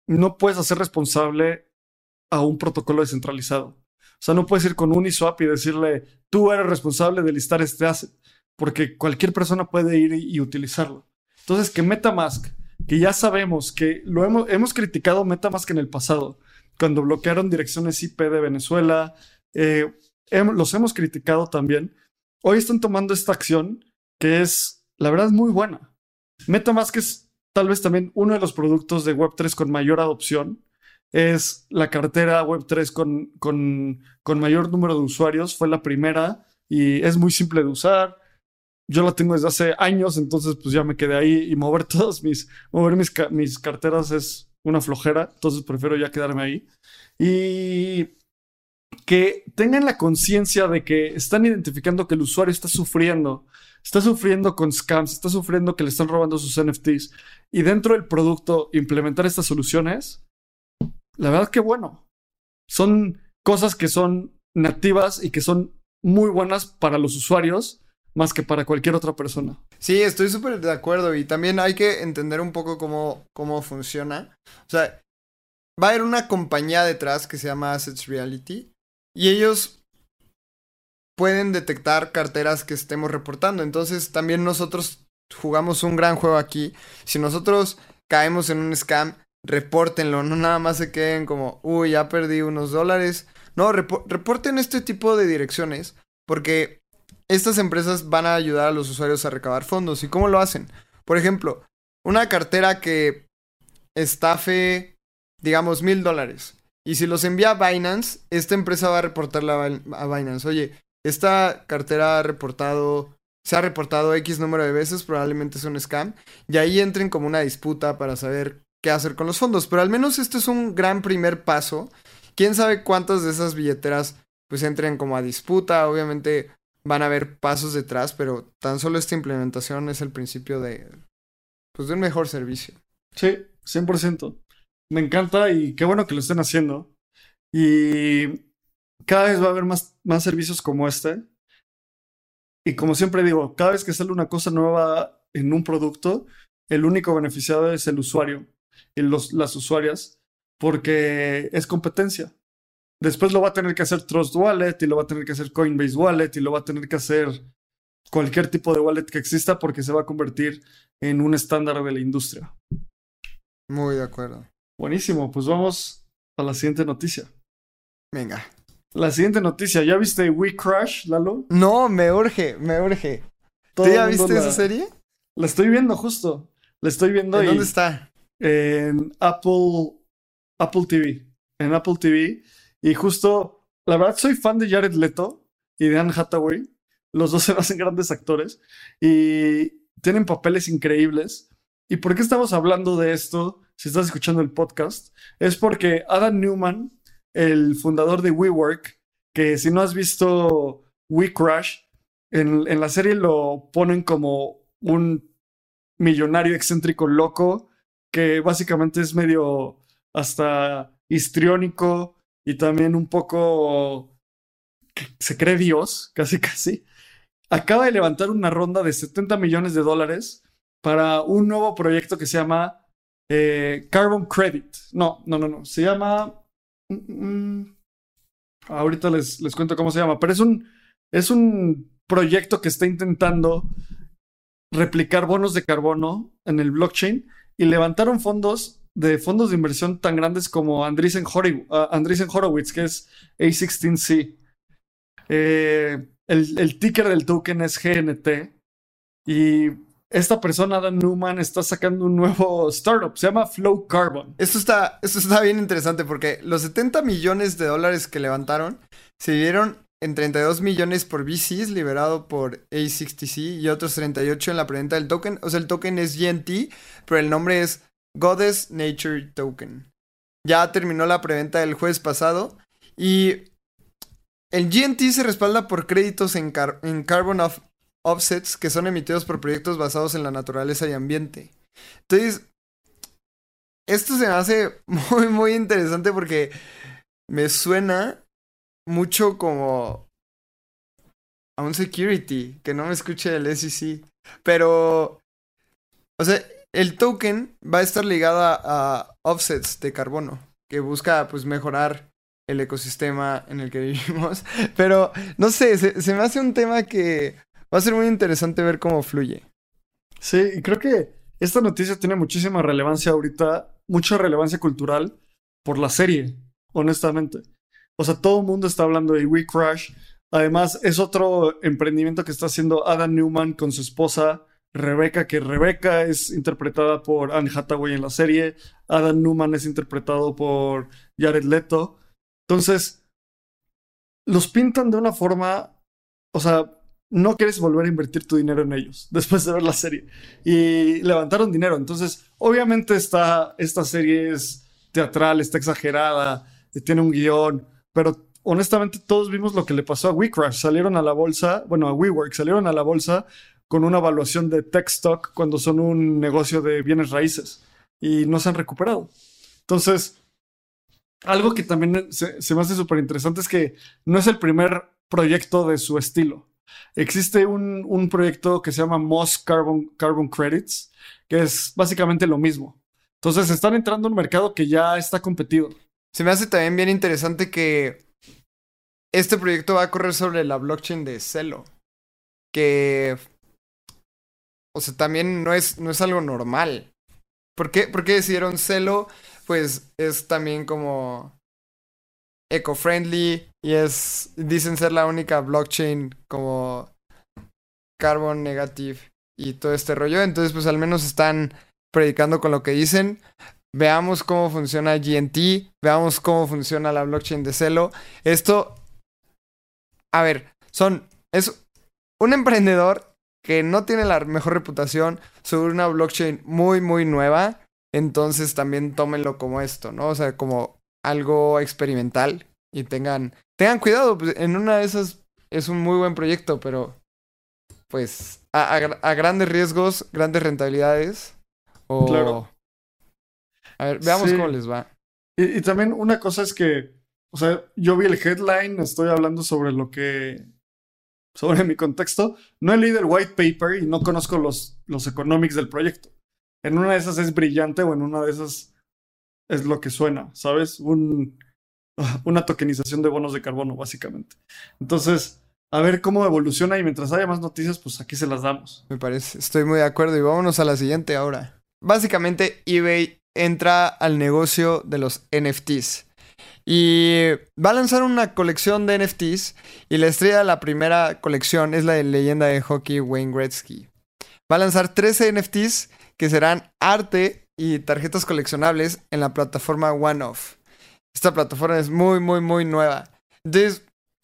no puedes hacer responsable a un protocolo descentralizado. O sea, no puedes ir con Uniswap y decirle, tú eres responsable de listar este asset, porque cualquier persona puede ir y, y utilizarlo. Entonces, que MetaMask, que ya sabemos que lo hemos, hemos criticado MetaMask en el pasado, cuando bloquearon direcciones I P de Venezuela, eh, hem, los hemos criticado también. Hoy están tomando esta acción que es, la verdad, muy buena. MetaMask es tal vez también uno de los productos de web tres con mayor adopción. Es la cartera web tres con, con, con mayor número de usuarios. Fue la primera y es muy simple de usar. Yo la tengo desde hace años, entonces pues ya me quedé ahí y mover todos mis, mover mis, mis carteras es una flojera, entonces prefiero ya quedarme ahí. Y que tengan la conciencia de que están identificando que el usuario está sufriendo, está sufriendo con scams, está sufriendo que le están robando sus N F Ts y dentro del producto implementar estas soluciones, la verdad que bueno, son cosas que son nativas y que son muy buenas para los usuarios más que para cualquier otra persona. Sí, estoy súper de acuerdo y también hay que entender un poco cómo, cómo funciona. O sea, va a haber una compañía detrás que se llama Assets Reality y ellos pueden detectar carteras que estemos reportando. Entonces también nosotros jugamos un gran juego aquí. Si nosotros caemos en un scam, repórtenlo, no nada más se queden como, uy, ya perdí unos dólares. No, rep- reporten este tipo de direcciones porque estas empresas van a ayudar a los usuarios a recabar fondos. ¿Y cómo lo hacen? Por ejemplo, una cartera que estafe, digamos, mil dólares. Y si los envía a Binance, esta empresa va a reportarle a Binance. Oye, esta cartera ha reportado, se ha reportado X número de veces, probablemente es un scam. Y ahí entren como una disputa para saber qué hacer con los fondos. Pero al menos este es un gran primer paso. Quién sabe cuántas de esas billeteras pues entren como a disputa. Obviamente van a haber pasos detrás, pero tan solo esta implementación es el principio de, pues, de un mejor servicio. Sí, cien por ciento. Me encanta y qué bueno que lo estén haciendo. Y cada vez va a haber más, más servicios como este. Y como siempre digo, cada vez que sale una cosa nueva en un producto, el único beneficiado es el usuario y los, las usuarias, porque es competencia. Después lo va a tener que hacer Trust Wallet y lo va a tener que hacer Coinbase Wallet y lo va a tener que hacer cualquier tipo de wallet que exista porque se va a convertir en un estándar de la industria. Muy de acuerdo. Buenísimo, pues vamos a la siguiente noticia. Venga. La siguiente noticia, ¿ya viste We Crash, Lalo? No, me urge, me urge. ¿Tú ya viste la... esa serie? La estoy viendo justo. La estoy viendo. ¿En y... dónde está? En Apple, Apple T V. En Apple T V. Y justo, la verdad soy fan de Jared Leto y de Anne Hathaway. Los dos se me hacen grandes actores y tienen papeles increíbles. ¿Y por qué estamos hablando de esto? Si estás escuchando el podcast, es porque Adam Neumann, el fundador de WeWork, que si no has visto We Crash, en, en la serie lo ponen como un millonario excéntrico loco que básicamente es medio hasta histriónico y también un poco se cree Dios, casi casi. Acaba de levantar una ronda de setenta millones de dólares para un nuevo proyecto que se llama eh, Carbon Credit. No, no, no, no. Se llama... Mm, mm, ahorita les, les cuento cómo se llama, pero es un, es un proyecto que está intentando replicar bonos de carbono en el blockchain y levantaron fondos de fondos de inversión tan grandes como Andreessen Horowitz, uh, Andreessen Horowitz que es A dieciséis C. Eh, el, el ticker del token es G N T y esta persona, Adam Neumann, está sacando un nuevo startup, se llama Flow Carbon. Esto está, esto está bien interesante porque los setenta millones de dólares que levantaron se dividieron en treinta y dos millones por V Cs liberado por A dieciséis C y otros treinta y ocho en la preventa del token. O sea, el token es G N T, pero el nombre es Goddess Nature Token. Ya terminó la preventa el jueves pasado y el G N T se respalda por créditos en, car- en Carbon of Offsets que son emitidos por proyectos basados en la naturaleza y ambiente. Entonces, esto se me hace muy, muy interesante porque me suena mucho como a un security, que no me escuche el S E C. Pero, o sea, el token va a estar ligado a, a offsets de carbono, que busca pues mejorar el ecosistema en el que vivimos. Pero no sé, se, se me hace un tema que va a ser muy interesante ver cómo fluye. Sí, y creo que esta noticia tiene muchísima relevancia ahorita, mucha relevancia cultural por la serie, honestamente. O sea, todo el mundo está hablando de We Crash. Además, es otro emprendimiento que está haciendo Adam Newman con su esposa Rebecca, que Rebecca es interpretada por Anne Hathaway en la serie. Adam Newman es interpretado por Jared Leto. Entonces, los pintan de una forma, o sea, no quieres volver a invertir tu dinero en ellos después de ver la serie. Y levantaron dinero. Entonces, obviamente está, esta serie es teatral, está exagerada, tiene un guión, pero honestamente todos vimos lo que le pasó a WeCrash. Salieron a la bolsa, bueno, a WeWork, salieron a la bolsa con una evaluación de tech stock cuando son un negocio de bienes raíces y no se han recuperado. Entonces, algo que también se, se me hace súper interesante es que no es el primer proyecto de su estilo. Existe un, un proyecto que se llama Moss Carbon, Carbon Credits, que es básicamente lo mismo. Entonces están entrando a un mercado que ya está competido. Se me hace también bien interesante que este proyecto va a correr sobre la blockchain de Celo. Que, o sea, también no es, no es algo normal. ¿Por qué, ¿Por qué decidieron Celo? Pues es también como eco-friendly y es, dicen ser la única blockchain como carbon negative y todo este rollo. Entonces, pues al menos están predicando con lo que dicen. Veamos cómo funciona G N T, veamos cómo funciona la blockchain de Celo. Esto, a ver, son, es un emprendedor que no tiene la mejor reputación sobre una blockchain muy, muy nueva. Entonces también tómenlo como esto, ¿no? O sea, como algo experimental y tengan, tengan cuidado. Pues en una de esas es un muy buen proyecto, pero pues a, a, a grandes riesgos, grandes rentabilidades. O... Claro. A ver, veamos Sí. cómo les va. Y, y también una cosa es que, o sea, yo vi el headline, estoy hablando sobre lo que, sobre mi contexto. No he leído el white paper y no conozco los, los economics del proyecto. En una de esas es brillante o en una de esas es lo que suena, ¿sabes? Un, una tokenización de bonos de carbono, básicamente. Entonces, a ver cómo evoluciona y mientras haya más noticias, pues aquí se las damos. Me parece, estoy muy de acuerdo y vámonos a la siguiente ahora. Básicamente, eBay entra al negocio de los N F Ts. Y va a lanzar una colección de N F Ts. Y la estrella de la primera colección es la de leyenda de hockey Wayne Gretzky. Va a lanzar trece N F Ts que serán arte y tarjetas coleccionables en la plataforma OneOff. Esta plataforma es muy, muy, muy nueva. Entonces,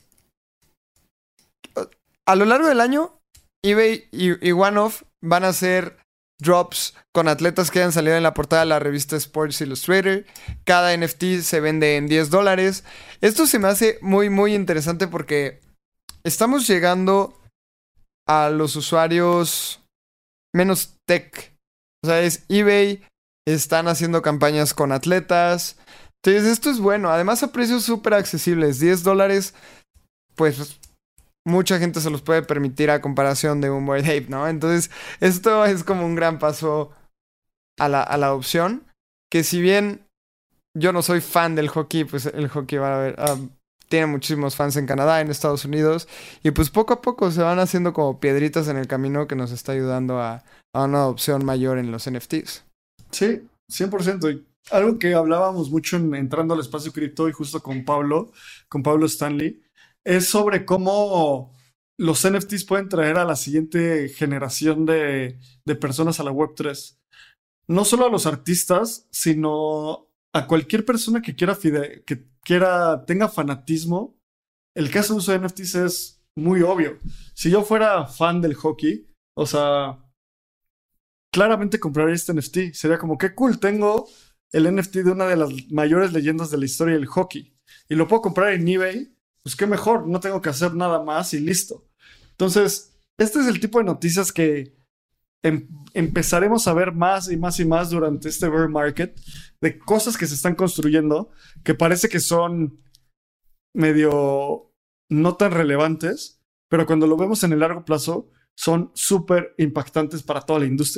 a lo largo del año, eBay y, y OneOff van a hacer drops con atletas que hayan salido en la portada de la revista Sports Illustrated. Cada N F T se vende en diez dólares. Esto se me hace muy, muy interesante porque estamos llegando a los usuarios menos tech. O sea, es eBay, están haciendo campañas con atletas. Entonces, esto es bueno. Además, a precios súper accesibles. diez dólares, pues mucha gente se los puede permitir a comparación de un Bored Ape, ¿no? Entonces, esto es como un gran paso a la, a la adopción. Que si bien yo no soy fan del hockey, pues el hockey va a ver, uh, tiene muchísimos fans en Canadá, en Estados Unidos. Y pues poco a poco se van haciendo como piedritas en el camino que nos está ayudando a, a una adopción mayor en los N F Ts. Sí, cien por ciento. Y algo que hablábamos mucho en Entrando al Espacio Cripto y justo con Pablo, con Pablo Stanley, es sobre cómo los N F Ts pueden traer a la siguiente generación de, de personas a la web tres. No solo a los artistas, sino a cualquier persona que quiera, fide- que quiera tenga fanatismo. El caso de uso de N F Ts es muy obvio. Si yo fuera fan del hockey, o sea, claramente compraría este N F T. Sería como, qué cool, tengo el N F T de una de las mayores leyendas de la historia del hockey. Y lo puedo comprar en eBay. Pues qué mejor, no tengo que hacer nada más y listo. Entonces, este es el tipo de noticias que em- empezaremos a ver más y más y más durante este bear market, de cosas que se están construyendo, que parece que son medio no tan relevantes, pero cuando lo vemos en el largo plazo, son súper impactantes para toda la industria.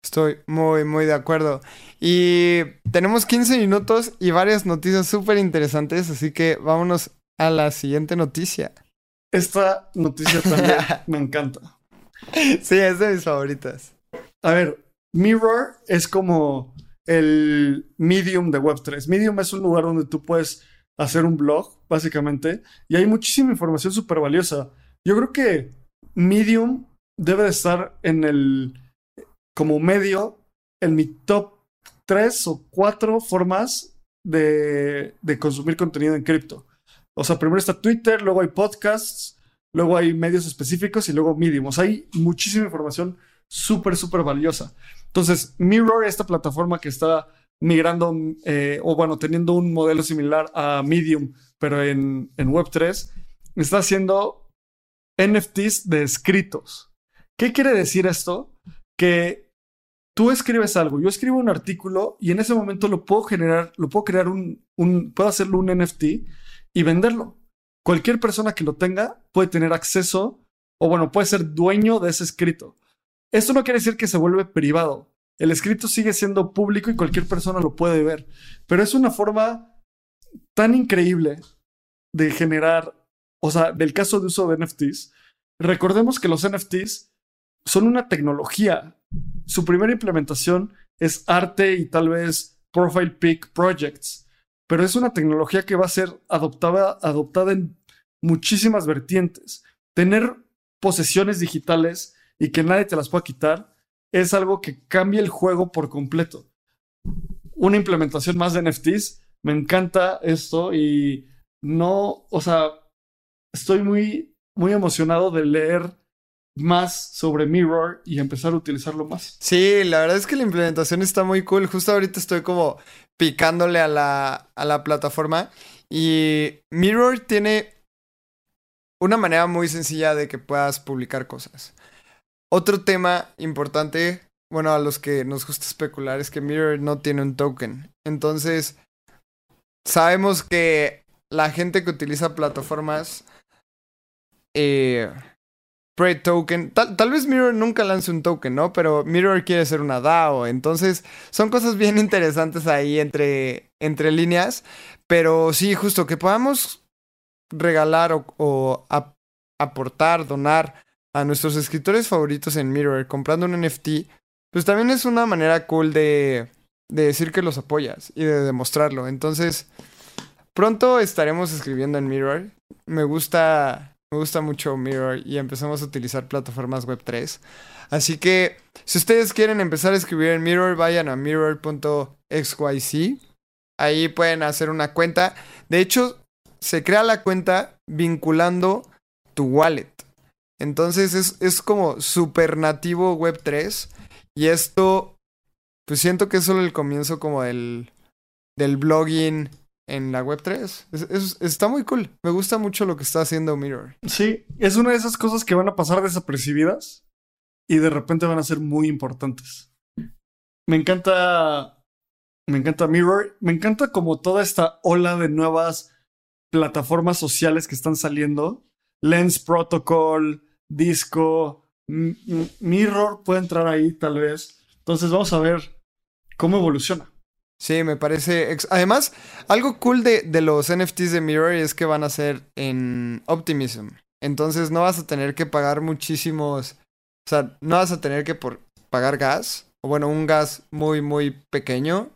Estoy muy, muy de acuerdo. Y tenemos quince minutos y varias noticias súper interesantes, así que vámonos a la siguiente noticia. Esta noticia también me encanta. Sí, es de mis favoritas. A ver, Mirror es como el Medium de web tres. Medium es un lugar donde tú puedes hacer un blog, básicamente, y hay muchísima información súper valiosa. Yo creo que Medium debe de estar en el, como medio, en mi top tres o cuatro formas de, de consumir contenido en cripto. O sea, primero está Twitter, luego hay podcasts, luego hay medios específicos y luego Medium. O sea, hay muchísima información súper, súper valiosa. Entonces, Mirror, esta plataforma que está migrando, eh, o bueno, teniendo un modelo similar a Medium, pero en, en web tres, está haciendo N F Ts de escritos. ¿Qué quiere decir esto? Que tú escribes algo, yo escribo un artículo y en ese momento lo puedo generar, lo puedo crear un, un puedo hacerlo un N F T y venderlo. Cualquier persona que lo tenga puede tener acceso, o bueno, puede ser dueño de ese escrito. Esto no quiere decir que se vuelve privado. El escrito sigue siendo público y cualquier persona lo puede ver. Pero es una forma tan increíble de generar, o sea, del caso de uso de N F Ts. Recordemos que los N F Ts son una tecnología. Su primera implementación es arte y tal vez profile pic projects. Pero es una tecnología que va a ser adoptada, adoptada en muchísimas vertientes. Tener posesiones digitales y que nadie te las pueda quitar es algo que cambia el juego por completo. Una implementación más de N F Ts. Me encanta esto y no, o sea, estoy muy, muy emocionado de leer más sobre Mirror y empezar a utilizarlo más. Sí, la verdad es que la implementación está muy cool. Justo ahorita estoy como picándole a la, a la plataforma y Mirror tiene una manera muy sencilla de que puedas publicar cosas. Otro tema importante, bueno, a los que nos gusta especular, es que Mirror no tiene un token. Entonces, sabemos que la gente que utiliza plataformas eh, pre-token, tal, tal vez Mirror nunca lance un token, ¿no? Pero Mirror quiere ser una DAO. Entonces, son cosas bien interesantes ahí entre, entre líneas. Pero sí, justo que podamos regalar o, o ap- aportar, donar a nuestros escritores favoritos en Mirror comprando un N F T, pues también es una manera cool de, de decir que los apoyas y de demostrarlo. Entonces, pronto estaremos escribiendo en Mirror. Me gusta, me gusta mucho Mirror y empezamos a utilizar plataformas web tres. Así que, si ustedes quieren empezar a escribir en Mirror, vayan a mirror punto x y z. Ahí pueden hacer una cuenta. De hecho, se crea la cuenta vinculando tu wallet. Entonces es, es como súper nativo web tres. Y esto, pues siento que es solo el comienzo como del, del blogging en la web tres. Es, es, está muy cool. Me gusta mucho lo que está haciendo Mirror. Sí, es una de esas cosas que van a pasar desapercibidas y de repente van a ser muy importantes. Me encanta, me encanta Mirror. Me encanta como toda esta ola de nuevas plataformas sociales que están saliendo. Lens Protocol, Disco, M- M- Mirror puede entrar ahí tal vez. Entonces vamos a ver cómo evoluciona. Sí, me parece... Ex- Además, algo cool de, de los N F Ts de Mirror es que van a ser en Optimism. Entonces no vas a tener que pagar muchísimos... O sea, no vas a tener que por pagar gas. O bueno, un gas muy, muy pequeño.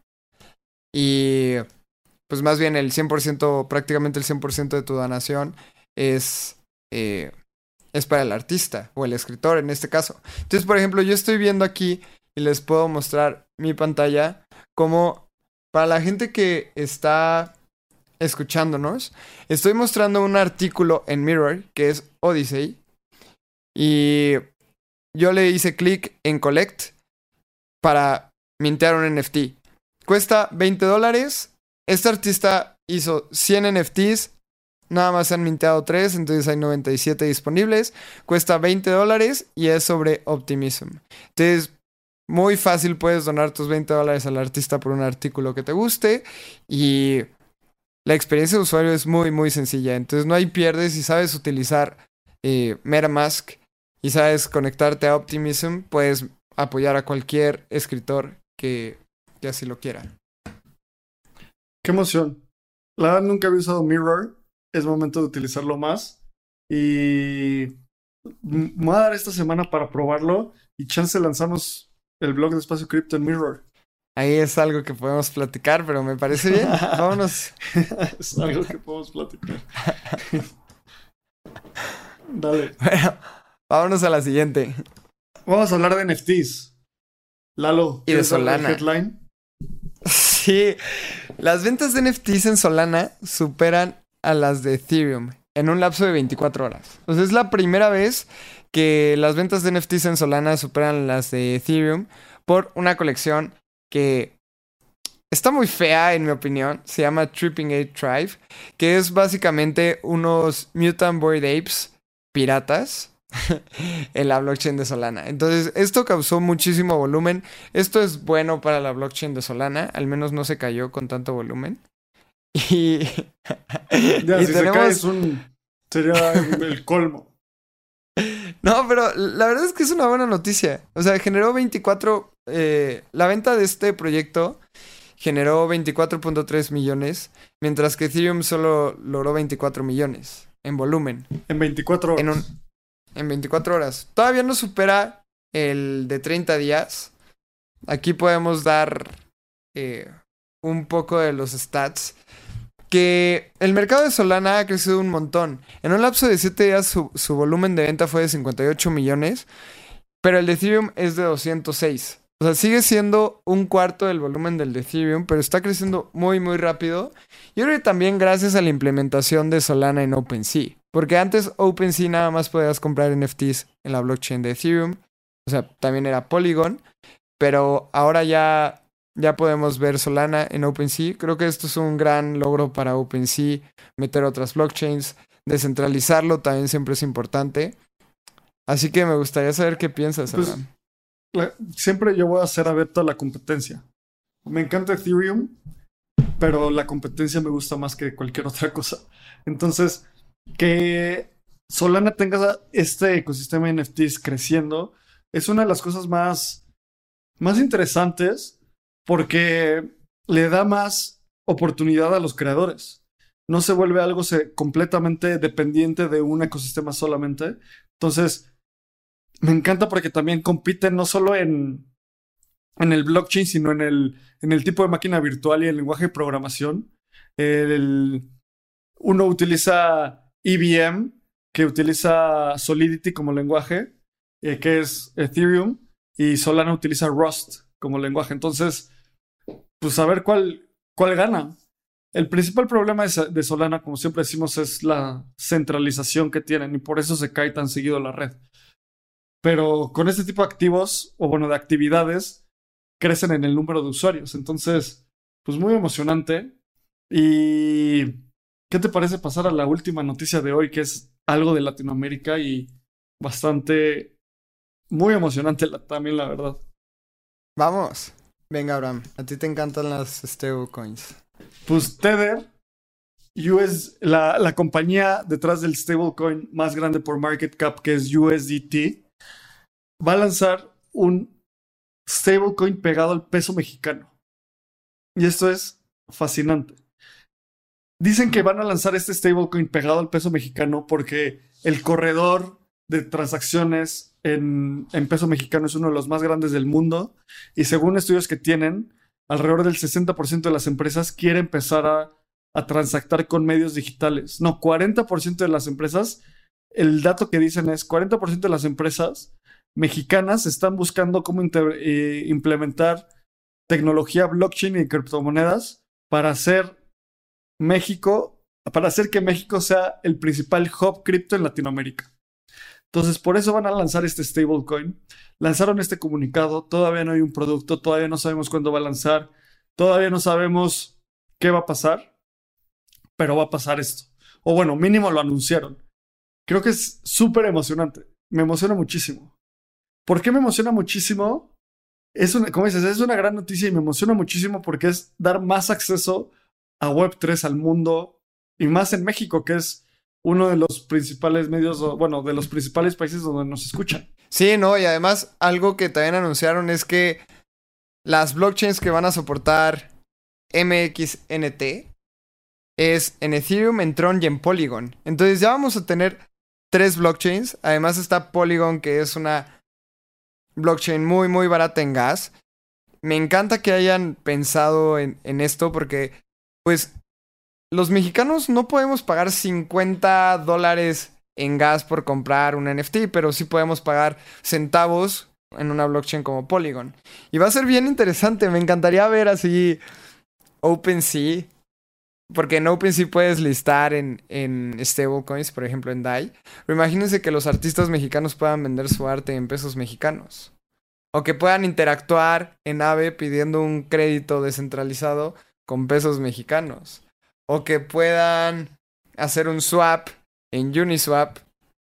Y pues más bien el cien por ciento, prácticamente el cien por ciento de tu donación es... Eh, es para el artista o el escritor en este caso. Entonces, por ejemplo, yo estoy viendo aquí y les puedo mostrar mi pantalla como para la gente que está escuchándonos, estoy mostrando un artículo en Mirror que es Odyssey y yo le hice clic en Collect para mintear un N F T. Cuesta veinte dólares. Este artista hizo cien N F Ts. Nada más se han minteado tres, entonces hay noventa y siete disponibles. Cuesta veinte dólares y es sobre Optimism. Entonces, muy fácil puedes donar tus veinte dólares al artista por un artículo que te guste. Y la experiencia de usuario es muy, muy sencilla. Entonces, no hay pierdes si sabes utilizar eh, MetaMask y sabes conectarte a Optimism. Puedes apoyar a cualquier escritor que, que así lo quiera. Qué emoción. La verdad nunca había usado Mirror. Es momento de utilizarlo más. Y me voy a dar esta semana para probarlo. Y chance lanzamos el blog de Espacio Cripto en Mirror. Ahí es algo que podemos platicar, pero me parece bien. Vámonos. Es algo que podemos platicar. Dale. Bueno, vámonos a la siguiente. Vamos a hablar de N F Ts. Lalo, Y de ¿quieres darle el Solana. headline? Sí, las ventas de N F Ts en Solana superan a las de Ethereum en un lapso de veinticuatro horas. O sea, es la primera vez que las ventas de N F Ts en Solana superan las de Ethereum por una colección que está muy fea, en mi opinión. Se llama Tripping Ape Tribe, que es básicamente unos Mutant Bored Apes piratas en la blockchain de Solana. Entonces, esto causó muchísimo volumen. Esto es bueno para la blockchain de Solana. Al menos no se cayó con tanto volumen. Y, Ya, y si tenemos... se cae es un... sería el colmo. No, pero la verdad es que es una buena noticia. O sea, generó veinticuatro... Eh, la venta de este proyecto generó veinticuatro punto tres millones, mientras que Ethereum solo logró veinticuatro millones en volumen. En veinticuatro horas. En, un, en veinticuatro horas. Todavía no supera el de treinta días. Aquí podemos dar eh, un poco de los stats. Que el mercado de Solana ha crecido un montón. En un lapso de siete días su, su volumen de venta fue de cincuenta y ocho millones, pero el de Ethereum es de doscientos seis. O sea, sigue siendo un cuarto del volumen del de Ethereum, pero está creciendo muy, muy rápido. Yo creo que también gracias a la implementación de Solana en OpenSea. Porque antes OpenSea nada más podías comprar N F Ts en la blockchain de Ethereum. O sea, también era Polygon. Pero ahora ya, ya podemos ver Solana en OpenSea. Creo que esto es un gran logro para OpenSea. Meter otras blockchains. Descentralizarlo también siempre es importante. Así que me gustaría saber qué piensas, Pues, Abraham. la- siempre yo voy a ser abierto a la competencia. Me encanta Ethereum, pero la competencia me gusta más que cualquier otra cosa. Entonces, que Solana tenga este ecosistema de N F Ts creciendo es una de las cosas más, más interesantes porque le da más oportunidad a los creadores. No se vuelve algo se- completamente dependiente de un ecosistema solamente. Entonces, me encanta porque también compiten no solo en, en el blockchain, sino en el, en el tipo de máquina virtual y el lenguaje de programación. El, uno utiliza E V M, que utiliza Solidity como lenguaje, eh, que es Ethereum, y Solana utiliza Rust como lenguaje. Entonces, pues a ver cuál, cuál gana. El principal problema de, de Solana, como siempre decimos, es la centralización que tienen y por eso se cae tan seguido la red. Pero con este tipo de activos, o bueno, de actividades, crecen en el número de usuarios. Entonces, pues muy emocionante. ¿Y qué te parece pasar a la última noticia de hoy, que es algo de Latinoamérica y bastante, muy emocionante la, también, la verdad? Vamos. Venga, Abraham. A ti te encantan las stablecoins. Pues Tether, U S, la, la compañía detrás del stablecoin más grande por market cap, que es U S D T, va a lanzar un stablecoin pegado al peso mexicano. Y esto es fascinante. Dicen que van a lanzar este stablecoin pegado al peso mexicano porque el corredor de transacciones en, en peso mexicano es uno de los más grandes del mundo. Y según estudios que tienen, alrededor del sesenta por ciento de las empresas quiere empezar a, a transactar con medios digitales. No, cuarenta por ciento de las empresas, el dato que dicen es cuarenta por ciento de las empresas mexicanas están buscando cómo inter- eh, implementar tecnología blockchain y criptomonedas para hacer México, para hacer que México sea el principal hub cripto en Latinoamérica. Entonces, por eso van a lanzar este stablecoin. Lanzaron este comunicado, todavía no hay un producto, todavía no sabemos cuándo va a lanzar, todavía no sabemos qué va a pasar, pero va a pasar esto. O bueno, mínimo lo anunciaron. Creo que es súper emocionante. Me emociona muchísimo. ¿Por qué me emociona muchísimo? Es una, como dices, es una gran noticia y me emociona muchísimo porque es dar más acceso a web tres al mundo y más en México, que es uno de los principales medios, o, bueno, de los principales países donde nos escuchan. Sí, no, y además algo que también anunciaron es que las blockchains que van a soportar M X N T es en Ethereum, en Tron y en Polygon. Entonces ya vamos a tener tres blockchains. Además está Polygon, que es una blockchain muy, muy barata en gas. Me encanta que hayan pensado en, en esto porque, pues, los mexicanos no podemos pagar cincuenta dólares en gas por comprar un N F T, pero sí podemos pagar centavos en una blockchain como Polygon. Y va a ser bien interesante. Me encantaría ver así OpenSea, porque en OpenSea puedes listar en, en stablecoins, por ejemplo en D A I. Pero imagínense que los artistas mexicanos puedan vender su arte en pesos mexicanos. O que puedan interactuar en Aave pidiendo un crédito descentralizado con pesos mexicanos. O que puedan hacer un swap en Uniswap,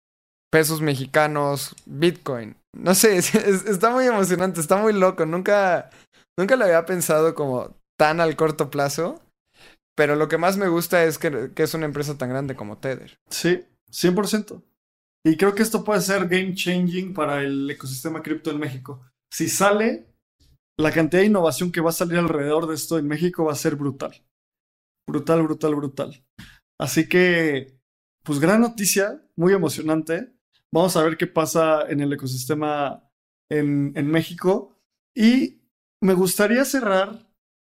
pesos mexicanos, Bitcoin. No sé, es, es, está muy emocionante, está muy loco. Nunca, nunca lo había pensado como tan al corto plazo. Pero lo que más me gusta es que, que es una empresa tan grande como Tether. Sí, cien por ciento. Y creo que esto puede ser game changing para el ecosistema cripto en México. Si sale, la cantidad de innovación que va a salir alrededor de esto en México va a ser brutal. Brutal, brutal, brutal. Así que, pues gran noticia, muy emocionante. Vamos a ver qué pasa en el ecosistema en, en México. Y me gustaría cerrar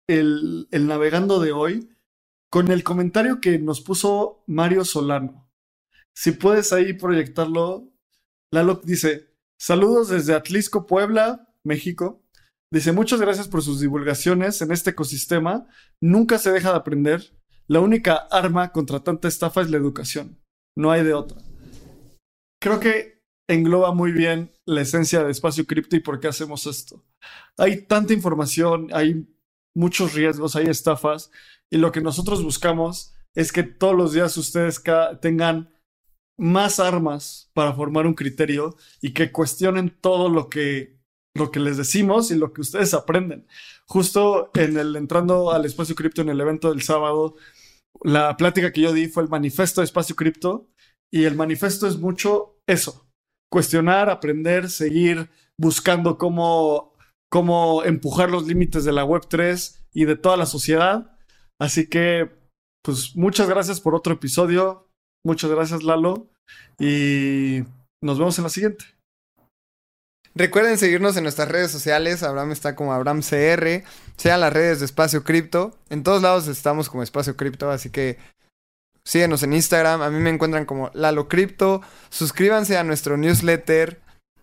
el, el navegando de hoy con el comentario que nos puso Mario Solano. Si puedes ahí proyectarlo. Lalo dice, saludos desde Atlisco, Puebla, México. Dice, muchas gracias por sus divulgaciones en este ecosistema. Nunca se deja de aprender. La única arma contra tanta estafa es la educación. No hay de otra. Creo que engloba muy bien la esencia de Espacio Cripto y por qué hacemos esto. Hay tanta información, hay muchos riesgos, hay estafas, y lo que nosotros buscamos es que todos los días ustedes tengan más armas para formar un criterio y que cuestionen todo lo que, lo que les decimos y lo que ustedes aprenden. Justo en el entrando al Espacio Cripto en el evento del sábado, la plática que yo di fue el manifiesto de Espacio Cripto, y el manifiesto es mucho eso, cuestionar, aprender, seguir buscando cómo, cómo empujar los límites de la web tres y de toda la sociedad. Así que, pues, muchas gracias por otro episodio. Muchas gracias, Lalo. Y nos vemos en la siguiente. Recuerden seguirnos en nuestras redes sociales. Abraham está como AbrahamCR. Sean las redes de Espacio Cripto. En todos lados estamos como Espacio Cripto, así que síguenos en Instagram. A mí me encuentran como Lalo Cripto. Suscríbanse a nuestro newsletter.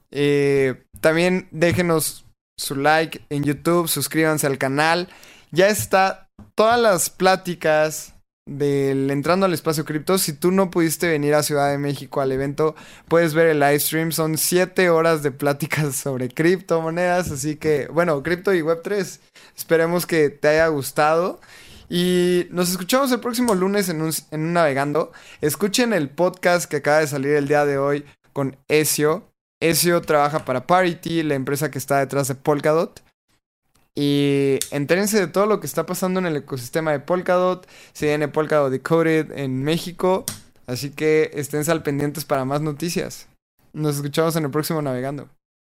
Eh, también déjenos su like en YouTube. Suscríbanse al canal. Ya está todas las pláticas del Entrando al Espacio Cripto. Si tú no pudiste venir a Ciudad de México al evento, puedes ver el live stream. Son siete horas de pláticas sobre criptomonedas. Así que, bueno, cripto y web tres. Esperemos que te haya gustado. Y nos escuchamos el próximo lunes en un, en un Navegando. Escuchen el podcast que acaba de salir el día de hoy con Ezio. Ezio trabaja para Parity, la empresa que está detrás de Polkadot. Y entérense de todo lo que está pasando en el ecosistema de Polkadot. Se viene Polkadot Decoded en México. Así que esténse al pendientes para más noticias. Nos escuchamos en el próximo Navegando.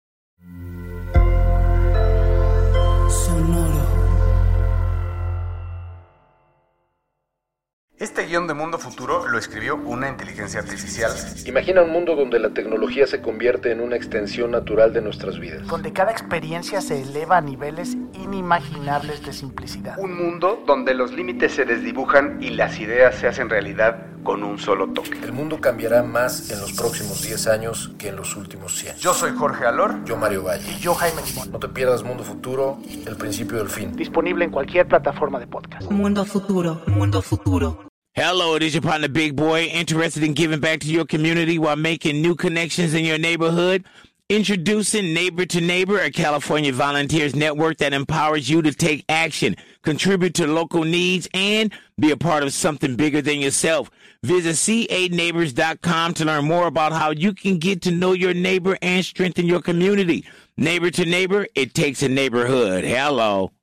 Este guión de Mundo Futuro lo escribió una inteligencia artificial. Imagina un mundo donde la tecnología se convierte en una extensión natural de nuestras vidas. Donde cada experiencia se eleva a niveles inimaginables de simplicidad. Un mundo donde los límites se desdibujan y las ideas se hacen realidad con un solo toque. El mundo cambiará más en los próximos diez años que en los últimos cien. Yo soy Jorge Alor. Yo Mario Valle. Y yo Jaime Limón. No te pierdas Mundo Futuro, el principio del fin. Disponible en cualquier plataforma de podcast. Mundo Futuro, Mundo Futuro. Hello, it is your partner Big Boy, interested in giving back to your community while making new connections in your neighborhood. Introducing Neighbor to Neighbor, a California volunteers network that empowers you to take action, contribute to local needs, and be a part of something bigger than yourself. Visit c a neighbors dot com to learn more about how you can get to know your neighbor and strengthen your community. Neighbor to Neighbor, it takes a neighborhood. Hello.